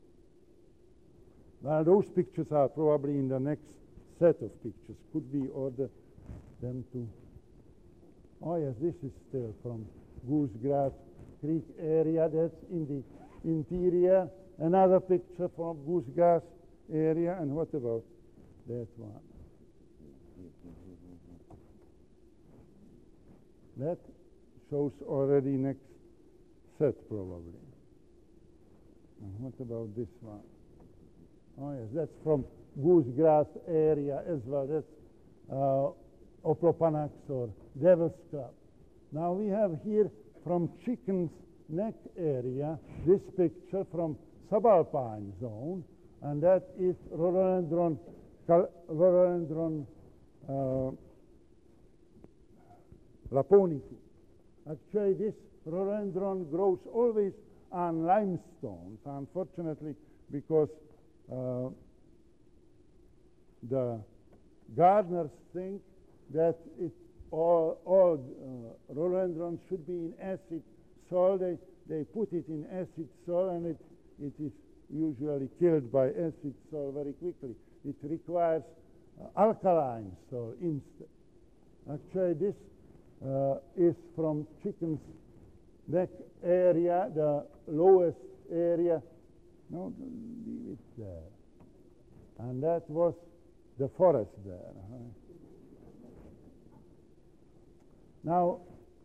Speaker 2: Now those pictures are probably in the next set of pictures. Could we order them to? Oh yes, this is still from Goose Grass Creek area. That's in the interior. Another picture from Goose Grass area. And what about that one? That shows already next set probably. And what about this one? Oh yes, that's from Goose Grass area as well. That's Oplopanax or Devil's Club. Now we have here from Chicken's Neck area this picture from subalpine zone, and that is Rhododendron laponicus. Actually, this rhododendron grows always on limestones, unfortunately, because the gardeners think that all rhododendrons should be in acid soil. They put it in acid soil, and it is usually killed by acid soil very quickly. It requires alkaline soil instead. Actually, this is from Chicken's Neck area, the lowest area. No, leave it there. And that was the forest there. Now,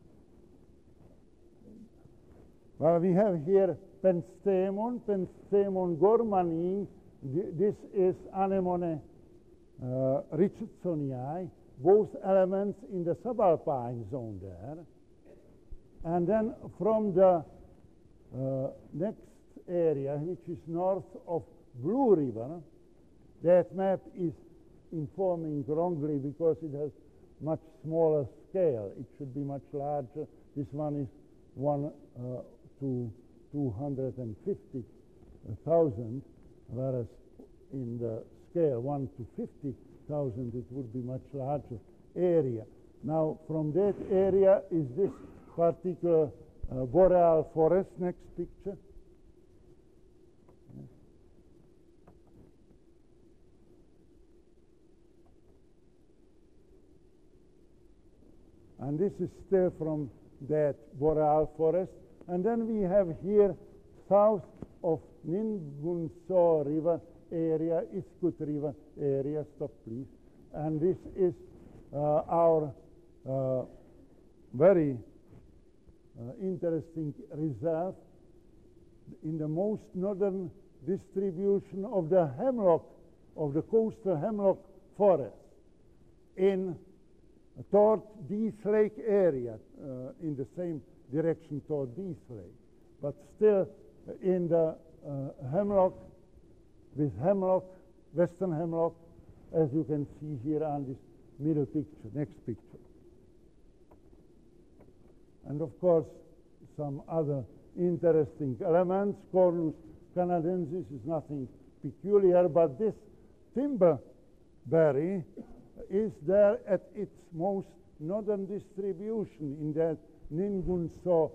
Speaker 2: well, we have here Penstemon gormanii. This is Anemone Richardsonii, both elements in the subalpine zone there. And then from the next area, which is north of Blue River, that map is informing wrongly because it has much smaller scale. It should be much larger. This one is 1 to 250,000, whereas in the scale 1 to 50,000 it would be much larger area. Now from that area is this particular boreal forest. Next picture. And this is still from that boreal forest. And then we have here south of Ningunso River area, Iskut River area. Stop, please. And this is our very interesting reserve in the most northern distribution of the hemlock, of the coastal hemlock forest in toward Dease Lake area, in the same direction toward Dease Lake, but still in the hemlock, with hemlock, western hemlock, as you can see here on this middle picture, next picture. And of course, some other interesting elements. Cornus canadensis is nothing peculiar, but this timberberry is there at its most northern distribution in that Ningunso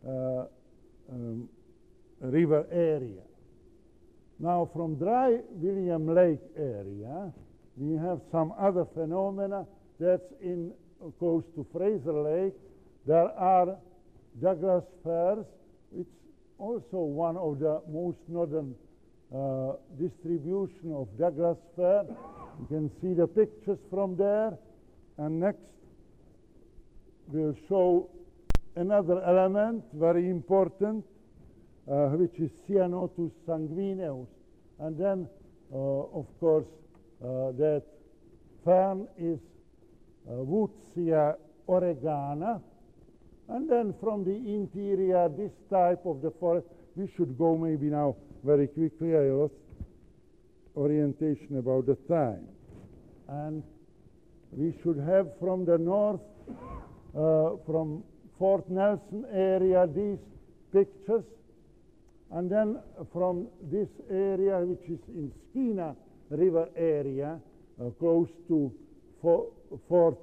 Speaker 2: river area. Now from dry William Lake area, we have some other phenomena that's in close to Fraser Lake. There are Douglas firs. It's also one of the most northern distribution of Douglas fir. You can see the pictures from there. And next, we'll show another element, very important, which is Cyanotus sanguineus. And then, of course, that fern is Woodsia oregana. And then from the interior, this type of the forest, we should go maybe now very quickly. I lost orientation about the time. And we should have from the north, from Fort Nelson area, these pictures. And then from this area, which is in Skeena River area, close to Fort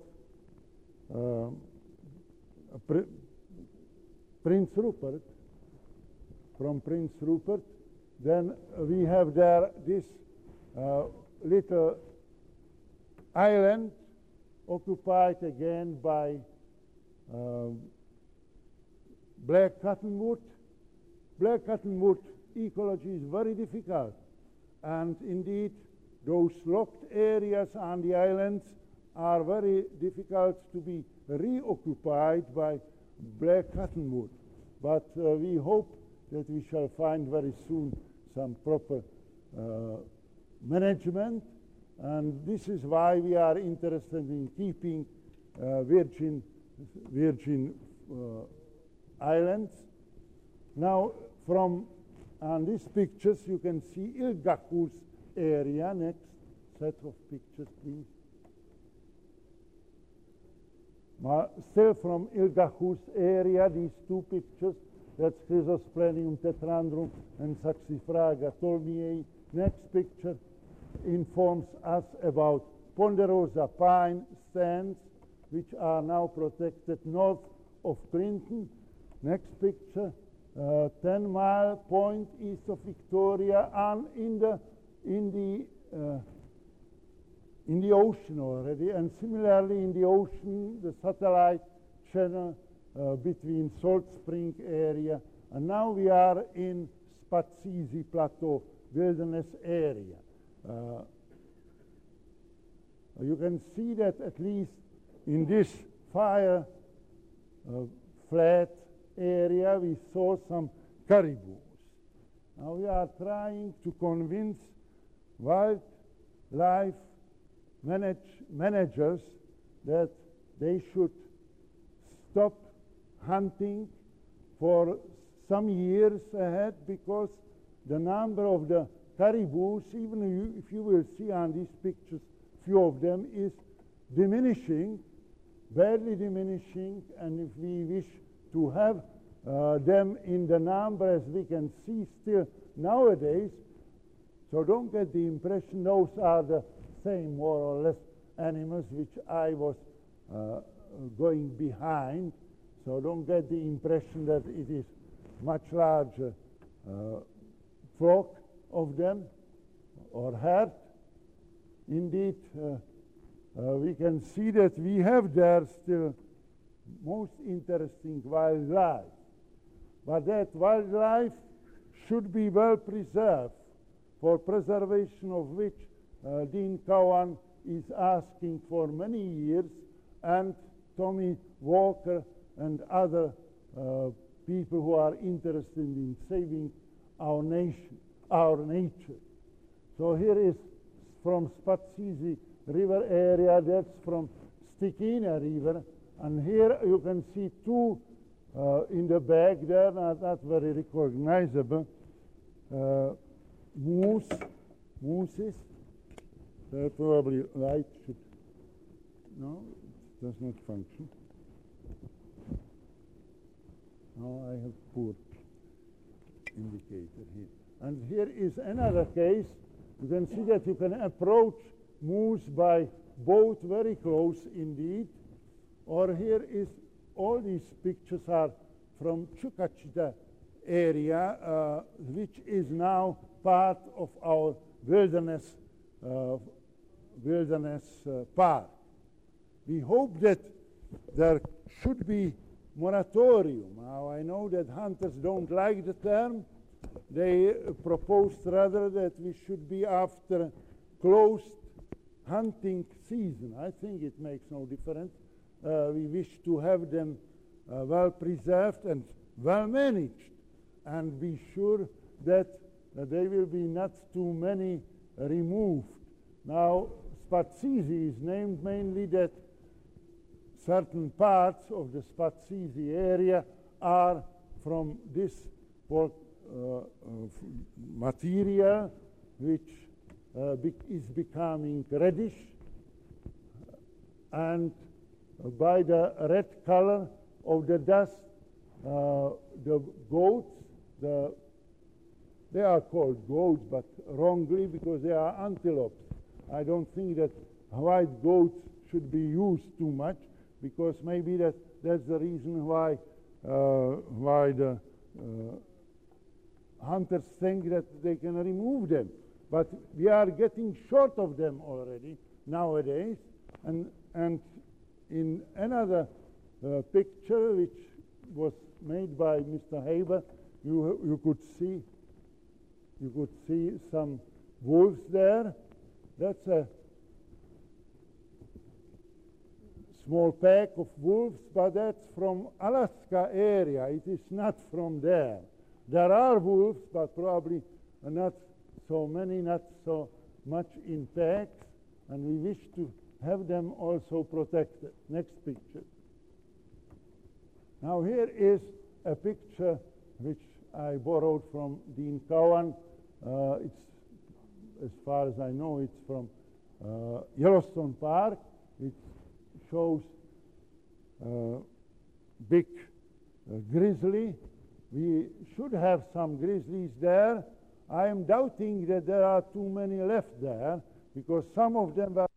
Speaker 2: Prince Rupert, from Prince Rupert, then we have there this little island occupied again by black cottonwood. Black cottonwood ecology is very difficult, and indeed those locked areas on the islands are very difficult to be reoccupied by black cottonwood. But we hope that we shall find very soon some proper management, and this is why we are interested in keeping virgin islands. Now, from on these pictures, you can see Ilgakus area. Next set of pictures, please. Still from Ilgakus area, these two pictures, that's Chrysosplenium tetrandrum and Saxifraga tolmiei. Next picture informs us about ponderosa pine stands, which are now protected north of Clinton. Next picture, 10-mile point east of Victoria, and in the ocean already, and similarly in the ocean, the satellite channel between Salt Spring area, and now we are in Spatsizi Plateau wilderness area. You can see that at least in this fire flat area we saw some caribous. Now we are trying to convince wildlife managers that they should stop hunting for some years ahead, because the number of the caribous, even if you will see on these pictures, few of them, is diminishing, badly diminishing, and if we wish to have them in the number as we can see still nowadays, so don't get the impression those are the same, more or less, animals which I was going behind. So don't get the impression that it is much larger flock of them or herd. Indeed, we can see that we have there still most interesting wildlife. But that wildlife should be well preserved, for preservation of which Dean Cowan is asking for many years, and Tommy Walker and other people who are interested in saving our nation, our nature. So here is from Spatsizi River area, that's from Stikina River, and here you can see two in the back there, not very recognizable, mooses. Probably light should, no, it does not function. No, I have poor indicator here. And here is another case. You can see that you can approach moose by boat very close indeed. Or here is, all these pictures are from Chukachita area, which is now part of our wilderness park. We hope that there should be moratorium. Now, I know that hunters don't like the term. They proposed rather that we should be after closed hunting season. I think it makes no difference. We wish to have them well preserved and well managed, and be sure that there will be not too many removed. Now, Spatsizi is named mainly that certain parts of the Spatsizi area are from this material, which is becoming reddish, and by the red color of the dust, the goats, they are called goats, but wrongly, because they are antelopes. I don't think that white goats should be used too much, because maybe that's the reason why the hunters think that they can remove them. But we are getting short of them already nowadays. And in another picture, which was made by Mr. Haber, you could see some wolves there. That's a small pack of wolves, but that's from Alaska area. It is not from there. There are wolves, but probably not so many, not so much in packs, and we wish to have them also protected. Next picture. Now here is a picture which I borrowed from Dean Cowan. It's, as far as I know, it's from Yellowstone Park. It shows big grizzly. We should have some grizzlies there. I am doubting that there are too many left there, because some of them were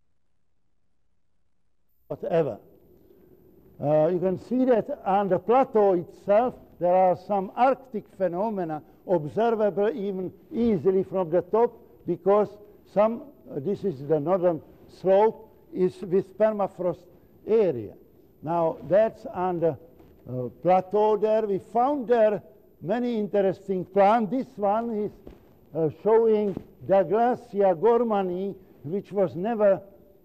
Speaker 2: whatever. You can see that on the plateau itself there are some Arctic phenomena observable even easily from the top, because this is the northern slope, is with permafrost area. Now that's on the plateau there. We found there many interesting plants. This one is showing Douglasia gormani, which was never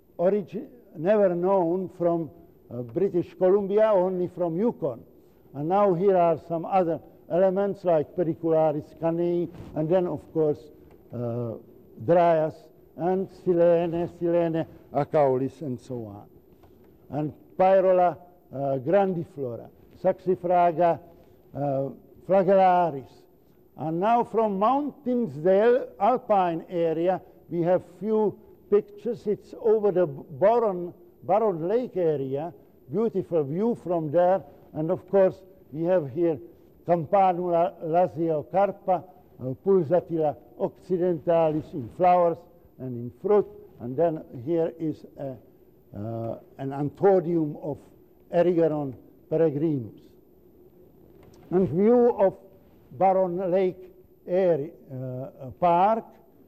Speaker 2: known from British Columbia, only from Yukon. And now here are some other elements like Pericularis canei, and then of course Dryas and Silene acaulis, and so on. And Pyrola grandiflora, Saxifraga flagellaris. And now from Mount Tinsdale, alpine area, we have few pictures. It's over the Barron Lake area, beautiful view from there. And of course, we have here Campanula lasiocarpa, Pulsatilla occidentalis in flowers and in fruit. And then here is an Anthodium of Erigeron peregrinus. And view of Barron Lake area, Park,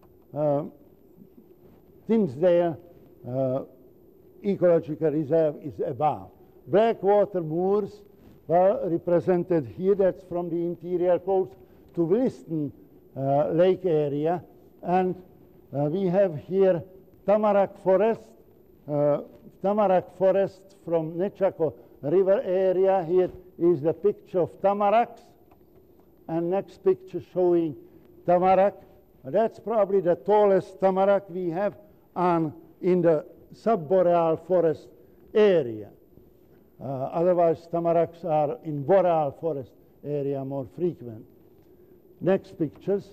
Speaker 2: Tinsdale Ecological Reserve is above. Blackwater Moors, well represented here, that's from the interior close to Williston Lake area. And we have here Tamarack Forest from Nechako River area. Here is the picture of tamaracks. And next picture showing tamarack. That's probably the tallest tamarack we have in the subboreal forest area. Otherwise, tamaracks are in boreal forest area more frequent. Next pictures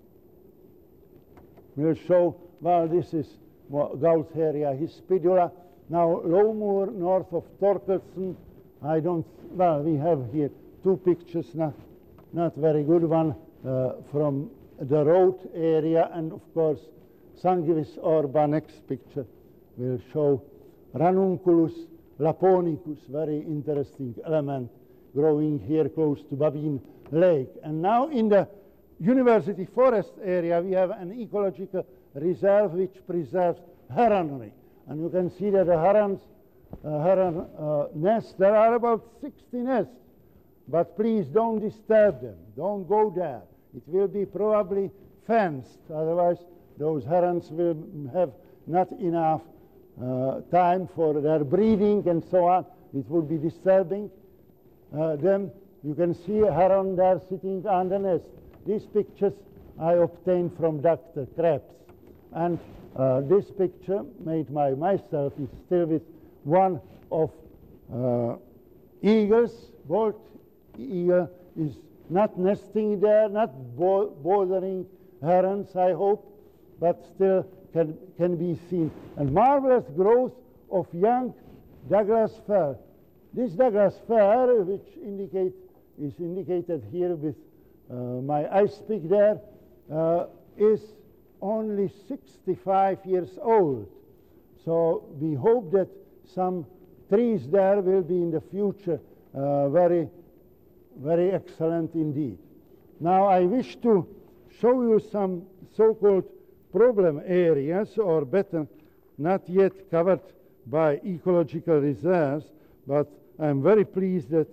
Speaker 2: will show, well, this is Gaultheria hispidula. Now, Lowmoor, north of Torkelson. We have here two pictures, not very good one, from the road area, and of course, Sanguinis orba, next picture, will show Ranunculus laponicus, very interesting element growing here close to Babine Lake. And now in the University Forest area, we have an ecological reserve which preserves heronry. And you can see that the heron nests, there are about 60 nests. But please don't disturb them. Don't go there. It will be probably fenced. Otherwise, those herons will have not enough time for their breeding and so on. It would be disturbing them. You can see a heron there sitting on the nest. These pictures I obtained from Dr. Krebs. And this picture made by myself is still with one of eagles. Bald eagle is not nesting there, not bothering herons, I hope, but still can be seen. And marvelous growth of young Douglas fir. This Douglas fir, which is indicated here with my ice pick there, is only 65 years old. So we hope that some trees there will be in the future very, very excellent indeed. Now I wish to show you some so-called problem areas, or better, not yet covered by ecological reserves, but I'm very pleased that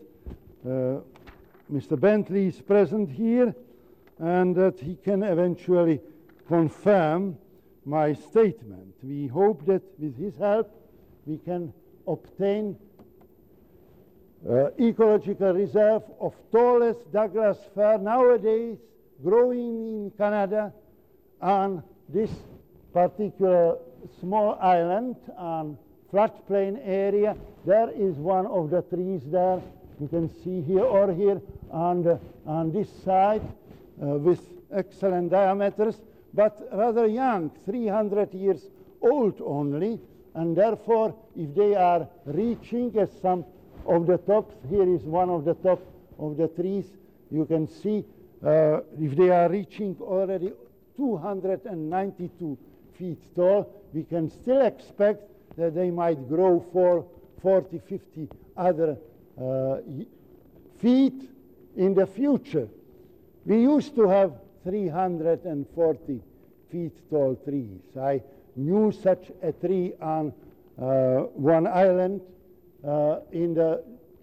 Speaker 2: Mr. Bentley is present here and that he can eventually confirm my statement. We hope that with his help we can obtain ecological reserve of tallest Douglas fir nowadays growing in Canada on this particular small island on floodplain area. There is one of the trees there. You can see here or here on this side with excellent diameters, but rather young, 300 years old only, and therefore if they are reaching as some of the tops, here is one of the top of the trees, you can see if they are reaching already 292 feet tall, we can still expect that they might grow for 40, 50 other feet in the future. We used to have 340 feet tall trees. I knew such a tree on one island in the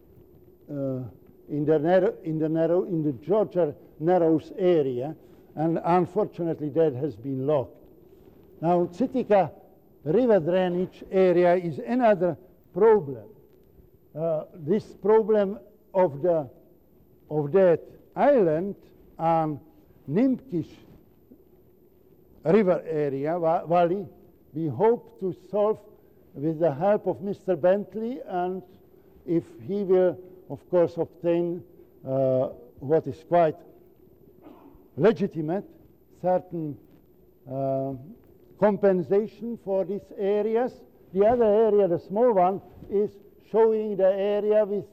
Speaker 2: Georgia Narrows area, and unfortunately that has been locked. Now, Sitka river drainage area is another problem. This problem of that island on Nimkish river area, valley, we hope to solve with the help of Mr. Bentley, and if he will, of course, obtain what is quite legitimate, certain compensation for these areas. The other area, the small one, is showing the area with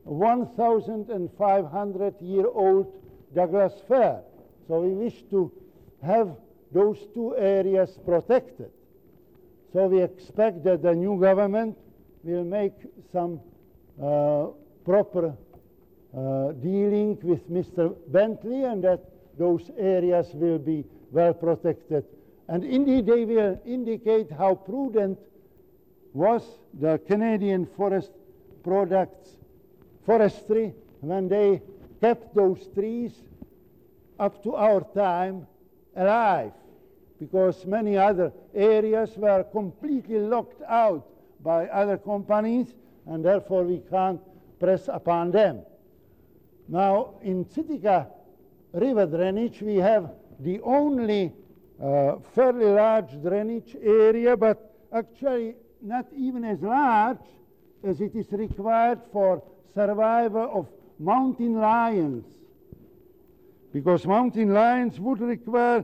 Speaker 2: 1,500-year-old Douglas fir. So we wish to have those two areas protected. So we expect that the new government will make some proper dealing with Mr. Bentley, and that those areas will be well protected. And indeed they will indicate how prudent was the Canadian Forest Products Forestry when they kept those trees up to our time alive, because many other areas were completely locked out by other companies, and therefore we can't press upon them. Now, in Sitka river drainage, we have the only fairly large drainage area, but actually not even as large as it is required for survival of mountain lions, because mountain lions would require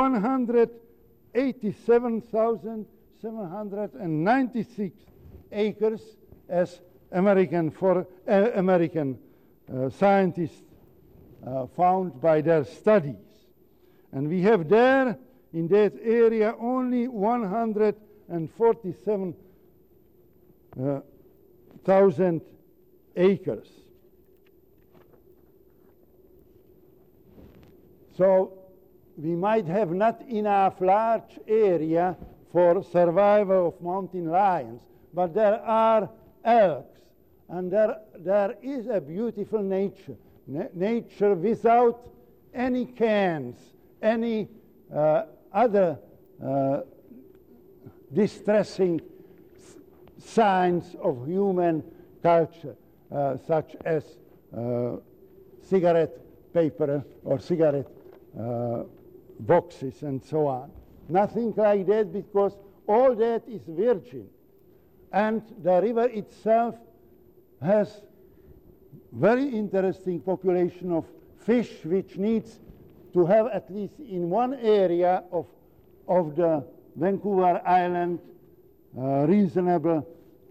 Speaker 2: 187,796 acres, as American scientists found by their studies. And we have there, in that area, only 147,000 acres. So we might have not enough large area for survival of mountain lions, but there are elks, and there is a beautiful nature. Nature without any cans, any other distressing signs of human culture, such as cigarette paper or cigarette boxes and so on. Nothing like that, because all that is virgin. And the river itself has very interesting population of fish, which needs to have at least in one area of the Vancouver Island reasonable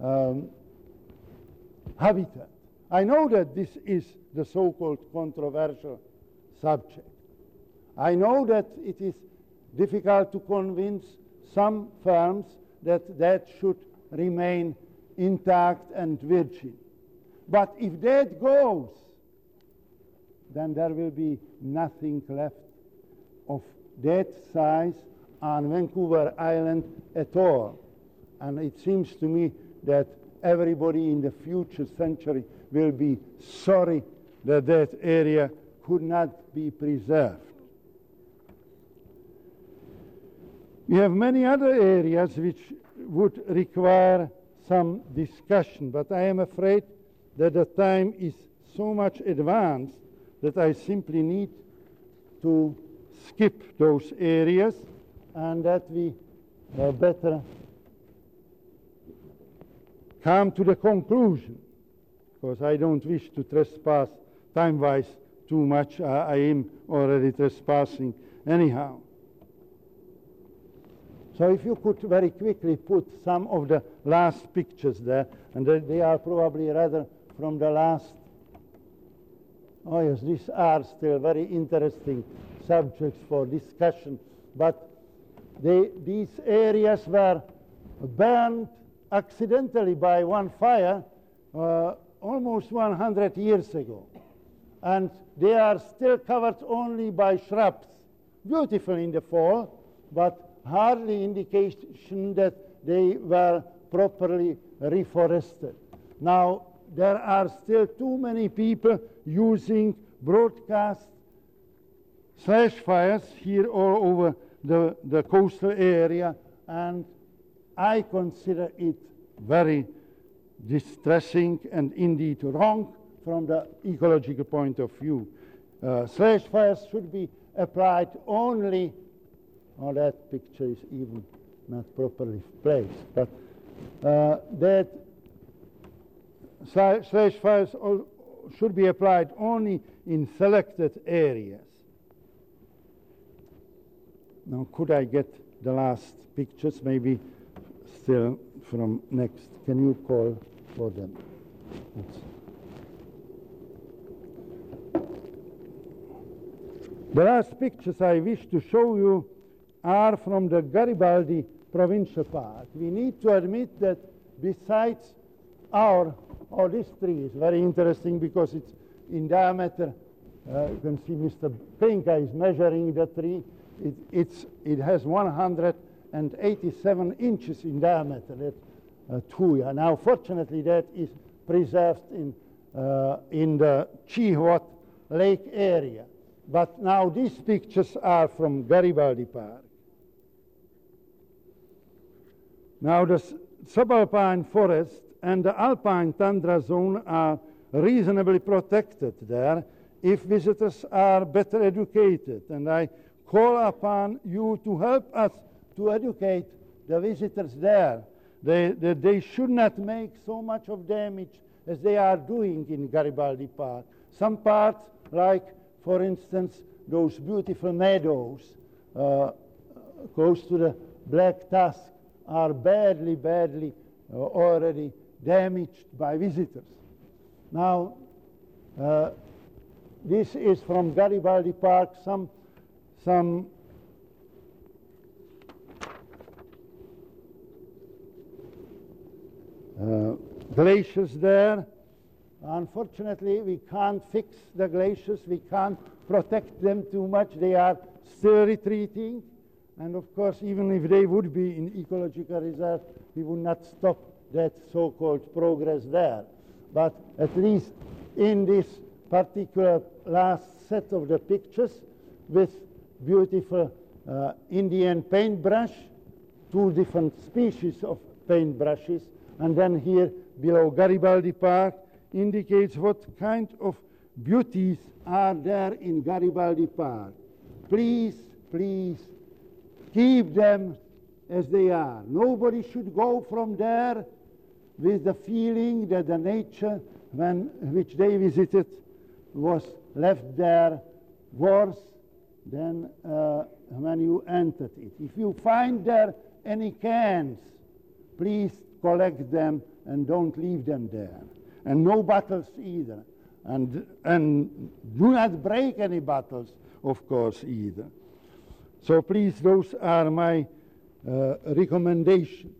Speaker 2: habitat. I know that this is the so-called controversial subject. I know that it is difficult to convince some firms that that should remain intact and virgin. But if that goes, then there will be nothing left of that size on Vancouver Island at all. And it seems to me that everybody in the future century will be sorry that that area could not be preserved. We have many other areas which would require some discussion, but I am afraid that the time is so much advanced that I simply need to skip those areas, and that we better come to the conclusion, because I don't wish to trespass time-wise too much. I am already trespassing anyhow. So if you could very quickly put some of the last pictures there, and they are probably rather from the last. Oh yes, these are still very interesting subjects for discussion, but these areas were burned accidentally by one fire almost 100 years ago, and they are still covered only by shrubs, beautiful in the fall, but hardly indication that they were properly reforested. Now, there are still too many people using broadcast slash fires here all over the coastal area, and I consider it very distressing and indeed wrong from the ecological point of view. Slash fires should be applied only. Oh, that picture is even not properly placed, but that slash fires should be applied only in selected areas. Now, could I get the last pictures, maybe still from next? Can you call for them? The last pictures I wish to show you are from the Garibaldi Provincial Park. We need to admit that besides this tree is very interesting because it's in diameter. You can see Mr. Pinka is measuring the tree. It has 187 inches in diameter. That's Tuya. Now, fortunately, that is preserved in the Chihot Lake area. But now these pictures are from Garibaldi Park. Now, the subalpine forest and the alpine tundra zone are reasonably protected there if visitors are better educated. And I call upon you to help us to educate the visitors there. They should not make so much of damage as they are doing in Garibaldi Park. Some parts, like, for instance, those beautiful meadows close to the Black Tusk, are badly already damaged by visitors. Now, this is from Garibaldi Park, some glaciers there. Unfortunately, we can't fix the glaciers. We can't protect them too much. They are still retreating. And of course, even if they would be in ecological reserve, we would not stop that so-called progress there. But at least in this particular last set of the pictures with beautiful Indian paintbrush, two different species of paintbrushes, and then here below Garibaldi Park indicates what kind of beauties are there in Garibaldi Park. Please, please, keep them as they are. Nobody should go from there with the feeling that the nature which they visited was left there worse than when you entered it. If you find there any cans, please collect them and don't leave them there. And no bottles either. And do not break any bottles, of course, either. So please, those are my recommendations.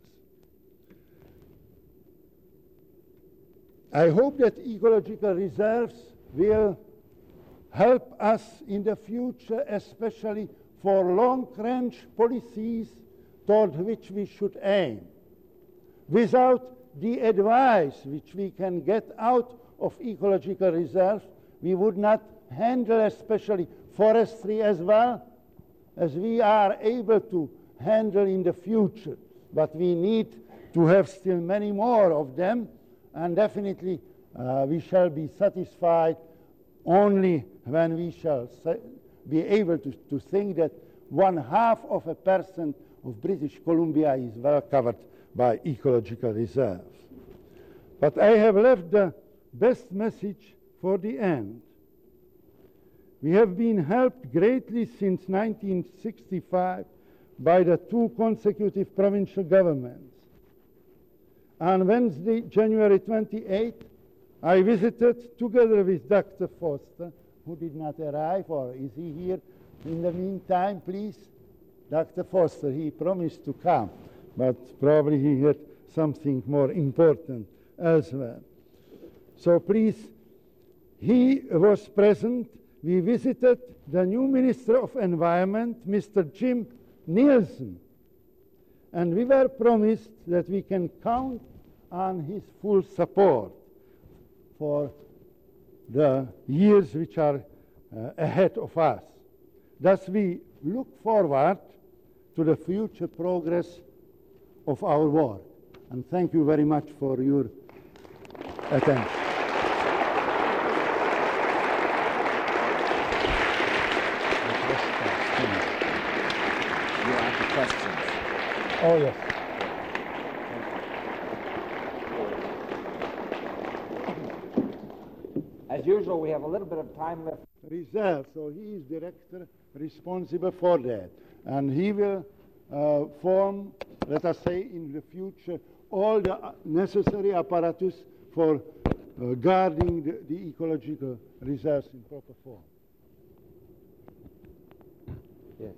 Speaker 2: I hope that ecological reserves will help us in the future, especially for long-range policies toward which we should aim. Without the advice which we can get out of ecological reserves, we would not handle especially forestry as well as we are able to handle in the future. But we need to have still many more of them, and definitely we shall be satisfied only when we shall be able to think that 0.5% of British Columbia is well covered by ecological reserves. But I have left the best message for the end. We have been helped greatly since 1965 by the two consecutive provincial governments. On Wednesday, January 28th, I visited, together with Dr. Foster, who did not arrive, or is he here in the meantime, please? Dr. Foster, he promised to come, but probably he had something more important elsewhere. So please, he was present. We visited the new Minister of Environment, Mr. Jim Nielsen, and we were promised that we can count on his full support for the years which are ahead of us. Thus, we look forward to the future progress of our work. And thank you very much for your attention.
Speaker 1: You have the questions.
Speaker 2: Oh, yes.
Speaker 3: As usual, we have a little bit of time left.
Speaker 2: Reserve, so he is director responsible for that. And he will form, let us say, in the future, all the necessary apparatus for guarding the ecological reserves in proper form.
Speaker 1: Yes.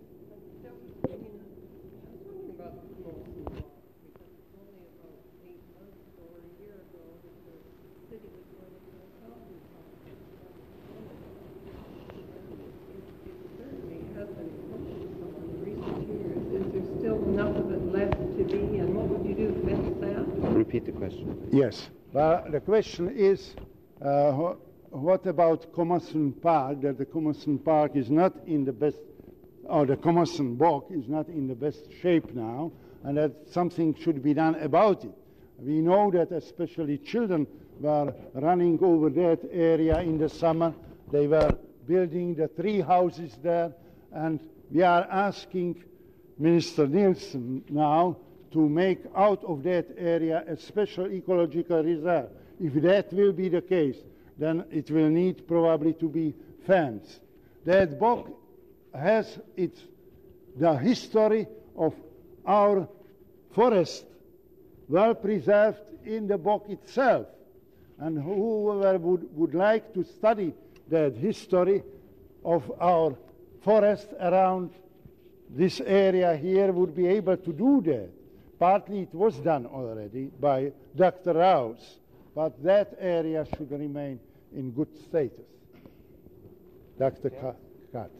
Speaker 4: Enough of it left to be, and what would you do with that?
Speaker 1: Repeat the question.
Speaker 2: Yes. Well, the question is, what about Commerson Park? That the Commerson Park is not in the best, or the Commerson Bog is not in the best shape now, and that something should be done about it. We know that especially children were running over that area in the summer. They were building the tree houses there, and we are asking Minister Nielsen now to make out of that area a special ecological reserve. If that will be the case, then it will need probably to be fenced. That bog has the history of our forest well preserved in the bog itself. And whoever would like to study that history of our forest around this area here would be able to do that. Partly it was done already by Dr. Rouse, but that area should remain in good status. Dr. Katz.
Speaker 5: Does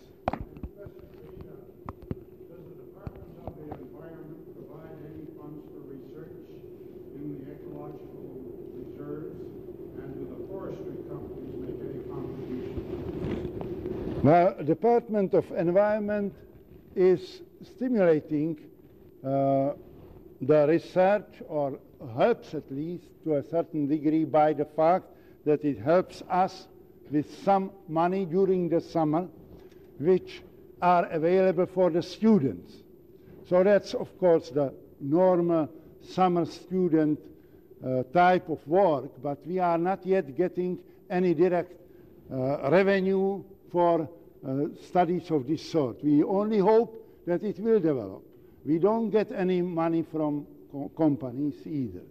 Speaker 5: the Department of the Environment provide any funds for research in the ecological reserves, and do the forestry companies make any contribution?
Speaker 2: Well, Department of Environment is stimulating the research, or helps at least to a certain degree by the fact that it helps us with some money during the summer, which are available for the students. So that's, of course, the normal summer student type of work, but we are not yet getting any direct revenue for studies of this sort. We only hope that it will develop. We don't get any money from companies either.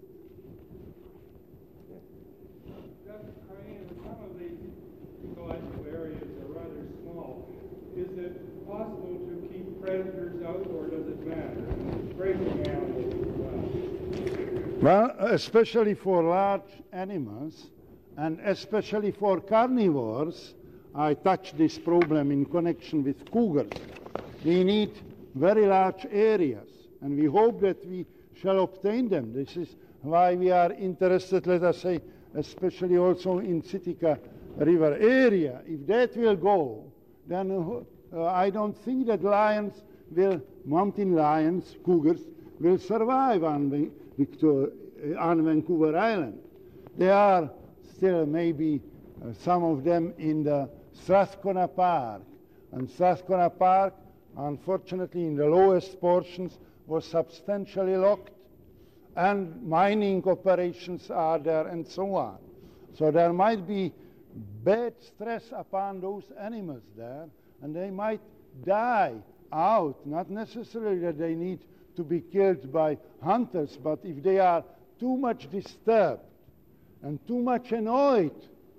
Speaker 5: Dr. Crane, some of these ecological areas are rather small. Is it possible to keep predators out, or does it matter? Grazing animals as well.
Speaker 2: Well, especially for large animals, and especially for carnivores, I touched this problem in connection with cougars. We need very large areas, and we hope that we shall obtain them. This is why we are interested, let us say, especially also in Sitka River area. If that will go, then I don't think that mountain lions, cougars, will survive on Vancouver Island. There are still maybe some of them in the Strathcona Park. And Strathcona Park, unfortunately, in the lowest portions, was substantially locked, and mining operations are there, and so on. So there might be bad stress upon those animals there, and they might die out. Not necessarily that they need to be killed by hunters, but if they are too much disturbed and too much annoyed,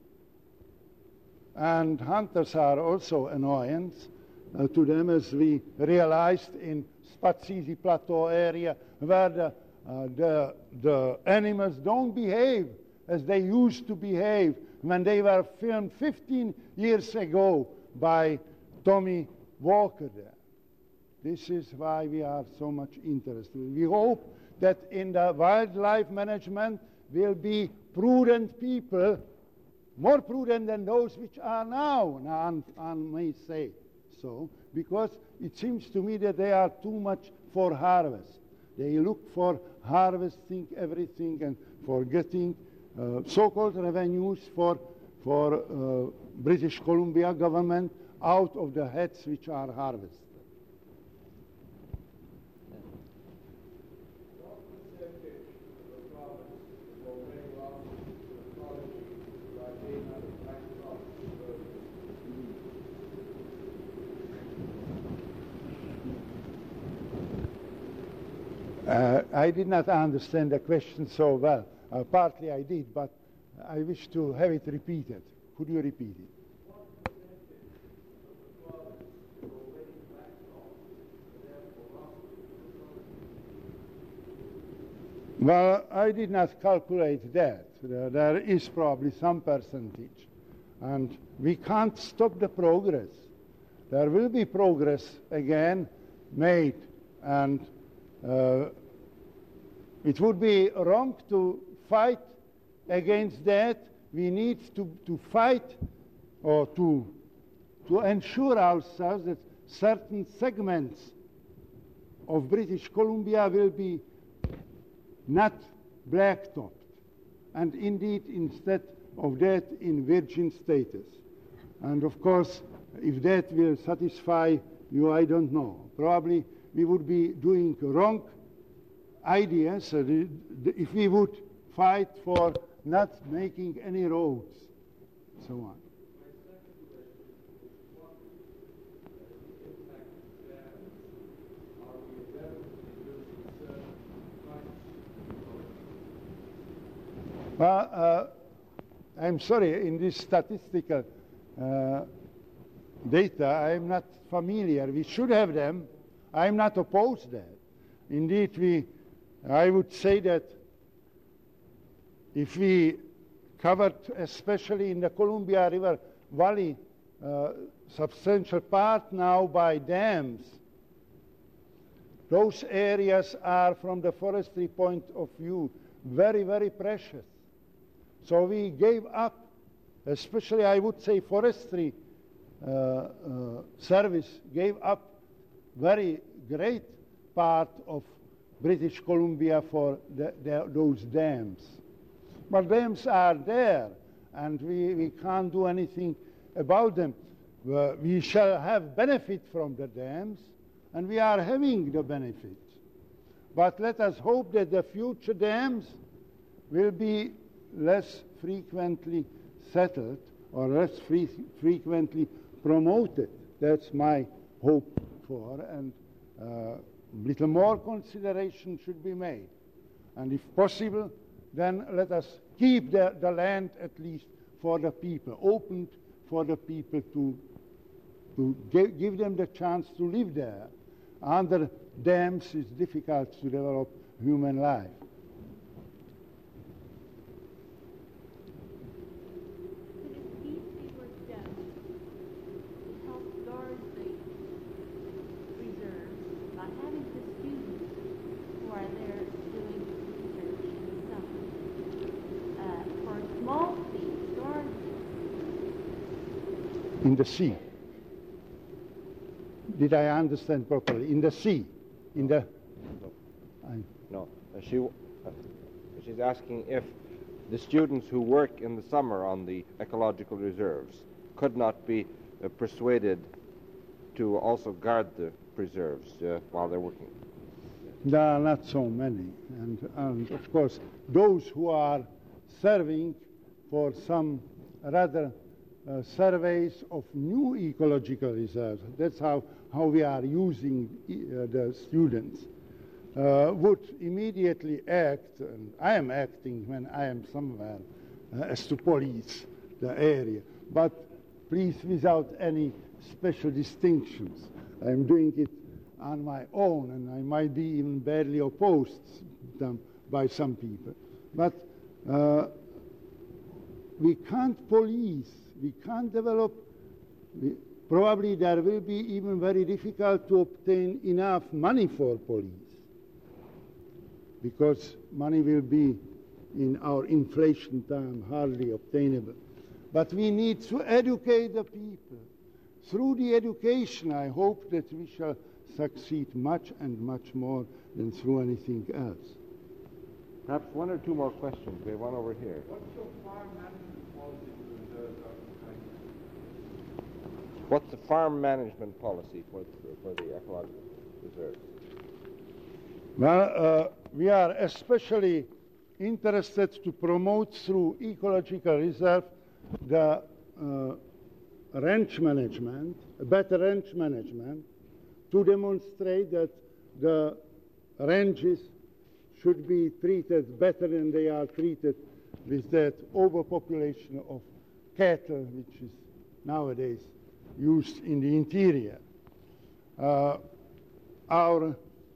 Speaker 2: and hunters are also annoyance to them, as we realized in Spatsizi Plateau area, where the animals don't behave as they used to behave when they were filmed 15 years ago by Tommy Walker there. This is why we are so much interested. We hope that in the wildlife management will be prudent people, more prudent than those which are now, I may say so, because it seems to me that they are too much for harvest. They look for harvesting everything and for getting so-called revenues for British Columbia government out of the heads which are harvested. I did not understand the question so well. Partly I did, but I wish to have it repeated. Could you repeat it? Well, I did not calculate that. There is probably some percentage. And we can't stop the progress. There will be progress again made. And it would be wrong to fight against that. We need to fight or to ensure ourselves that certain segments of British Columbia will be not blacktopped, and indeed instead of that in virgin status. And of course, if that will satisfy you, I don't know. Probably we would be doing wrong ideas if we would fight for not making any roads, so on. Well, I'm sorry, in this statistical data, I'm not familiar. We should have them. I'm not opposed to that. Indeed, I would say that if we covered, especially in the Columbia River Valley, substantial part now by dams, those areas are, from the forestry point of view, very, very precious. So we gave up, especially I would say forestry service gave up very great part of British Columbia for those dams. But dams are there, and we can't do anything about them. We shall have benefit from the dams, and we are having the benefit. But let us hope that the future dams will be less frequently settled or less frequently promoted. That's my hope for, and little more consideration should be made. And if possible, then let us keep the land at least for the people, opened for the people to give them the chance to live there. Under dams it's difficult to develop human life. In the sea. Did I understand properly? In the sea. In the...
Speaker 1: No. She's asking if the students who work in the summer on the ecological reserves could not be persuaded to also guard the preserves while they're working.
Speaker 2: There are not so many. And of course, those who are serving for some rather surveys of new ecological reserves, that's how we are using the students, would immediately act, and I am acting when I am somewhere as to police the area, but please without any special distinctions. I'm doing it on my own, and I might be even badly opposed by some people. But we can't police. We can't develop, probably there will be even very difficult to obtain enough money for police, because money will be in our inflation time hardly obtainable. But we need to educate the people. Through the education, I hope that we shall succeed much and much more than through anything else.
Speaker 1: Perhaps one or two more questions. We have one over here.
Speaker 5: What's your farm management policy for the
Speaker 1: What's the farm management policy for the ecological reserves?
Speaker 2: Well, we are especially interested to promote through ecological reserve the ranch management, better ranch management, to demonstrate that the ranches should be treated better than they are treated with that overpopulation of cattle, which is nowadays used in the interior. Our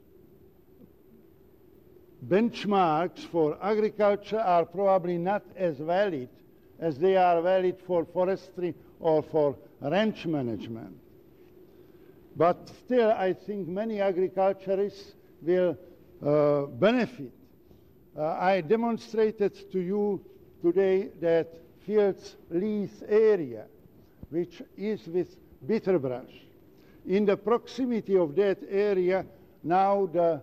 Speaker 2: benchmarks for agriculture are probably not as valid as they are valid for forestry or for ranch management. But still, I think many agriculturists will benefit. I demonstrated to you today that Fields lease area, which is with bitterbrush. In the proximity of that area, now the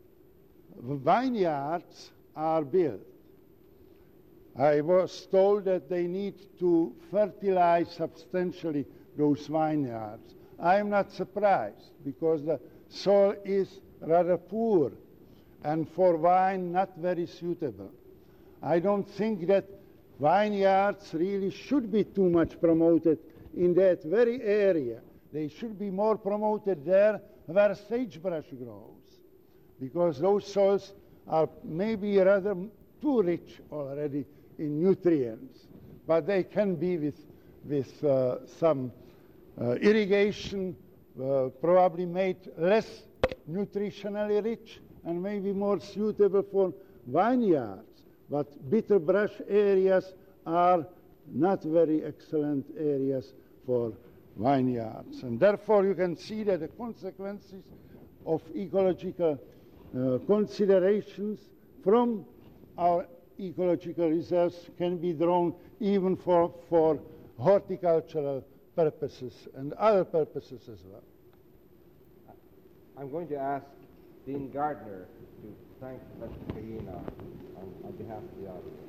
Speaker 2: vineyards are built. I was told that they need to fertilize substantially those vineyards. I am not surprised, because the soil is rather poor and for wine not very suitable. I don't think that vineyards really should be too much promoted in that very area. They should be more promoted there where sagebrush grows, because those soils are maybe rather too rich already in nutrients, but they can be with some irrigation, probably made less nutritionally rich and maybe more suitable for vineyards. But bitterbrush areas are not very excellent areas for vineyards. And therefore you can see that the consequences of ecological considerations from our ecological reserves can be drawn even for horticultural purposes and other purposes as well.
Speaker 1: I'm going to ask Dean Gardner to thank Professor Craina on behalf of the audience.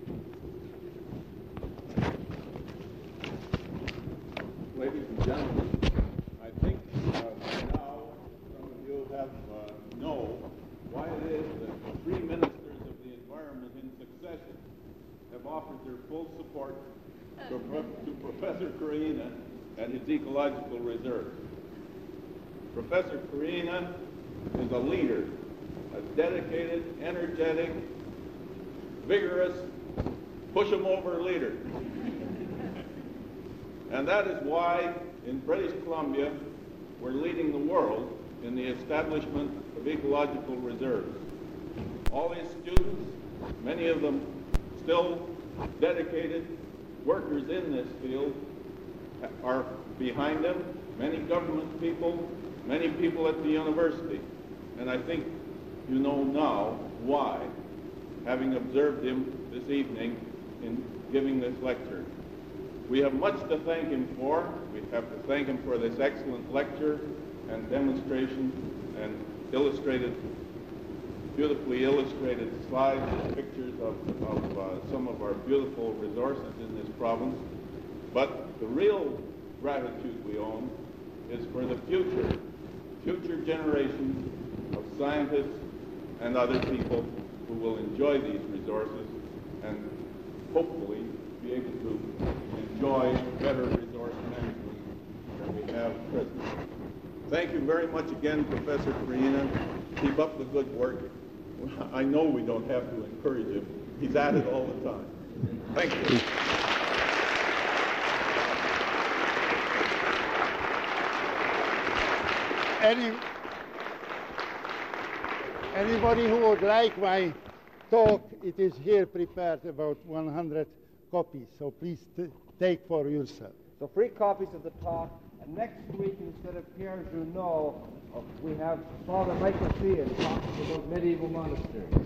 Speaker 6: Ladies and gentlemen, I think by now some of you know why it is that the three ministers of the environment in succession have offered their full support to Professor Craina and his ecological reserve. Professor Craina is a leader, a dedicated, energetic, vigorous, push-em-over leader. And that is why in British Columbia we're leading the world in the establishment of ecological reserves. All these students, many of them still dedicated workers in this field, are behind them, many government people, many people at the university. And I think you know now why, having observed him this evening in giving this lecture. We have much to thank him for. We have to thank him for this excellent lecture and demonstration and beautifully illustrated slides and pictures of some of our beautiful resources in this province. But the real gratitude we own is for the future generations of scientists and other people who will enjoy these resources and hopefully be able to enjoy better resource management than we have presently. Thank you very much again, Professor Craina. Keep up the good work. I know we don't have to encourage him. He's at it all the time. Thank you.
Speaker 2: Anybody who would like my talk, it is here prepared, about 100 copies, so please take for yourself.
Speaker 1: So free copies of the talk, and next week instead of Pierre Junot, we have Father Michael Sheehan talking about medieval monasteries.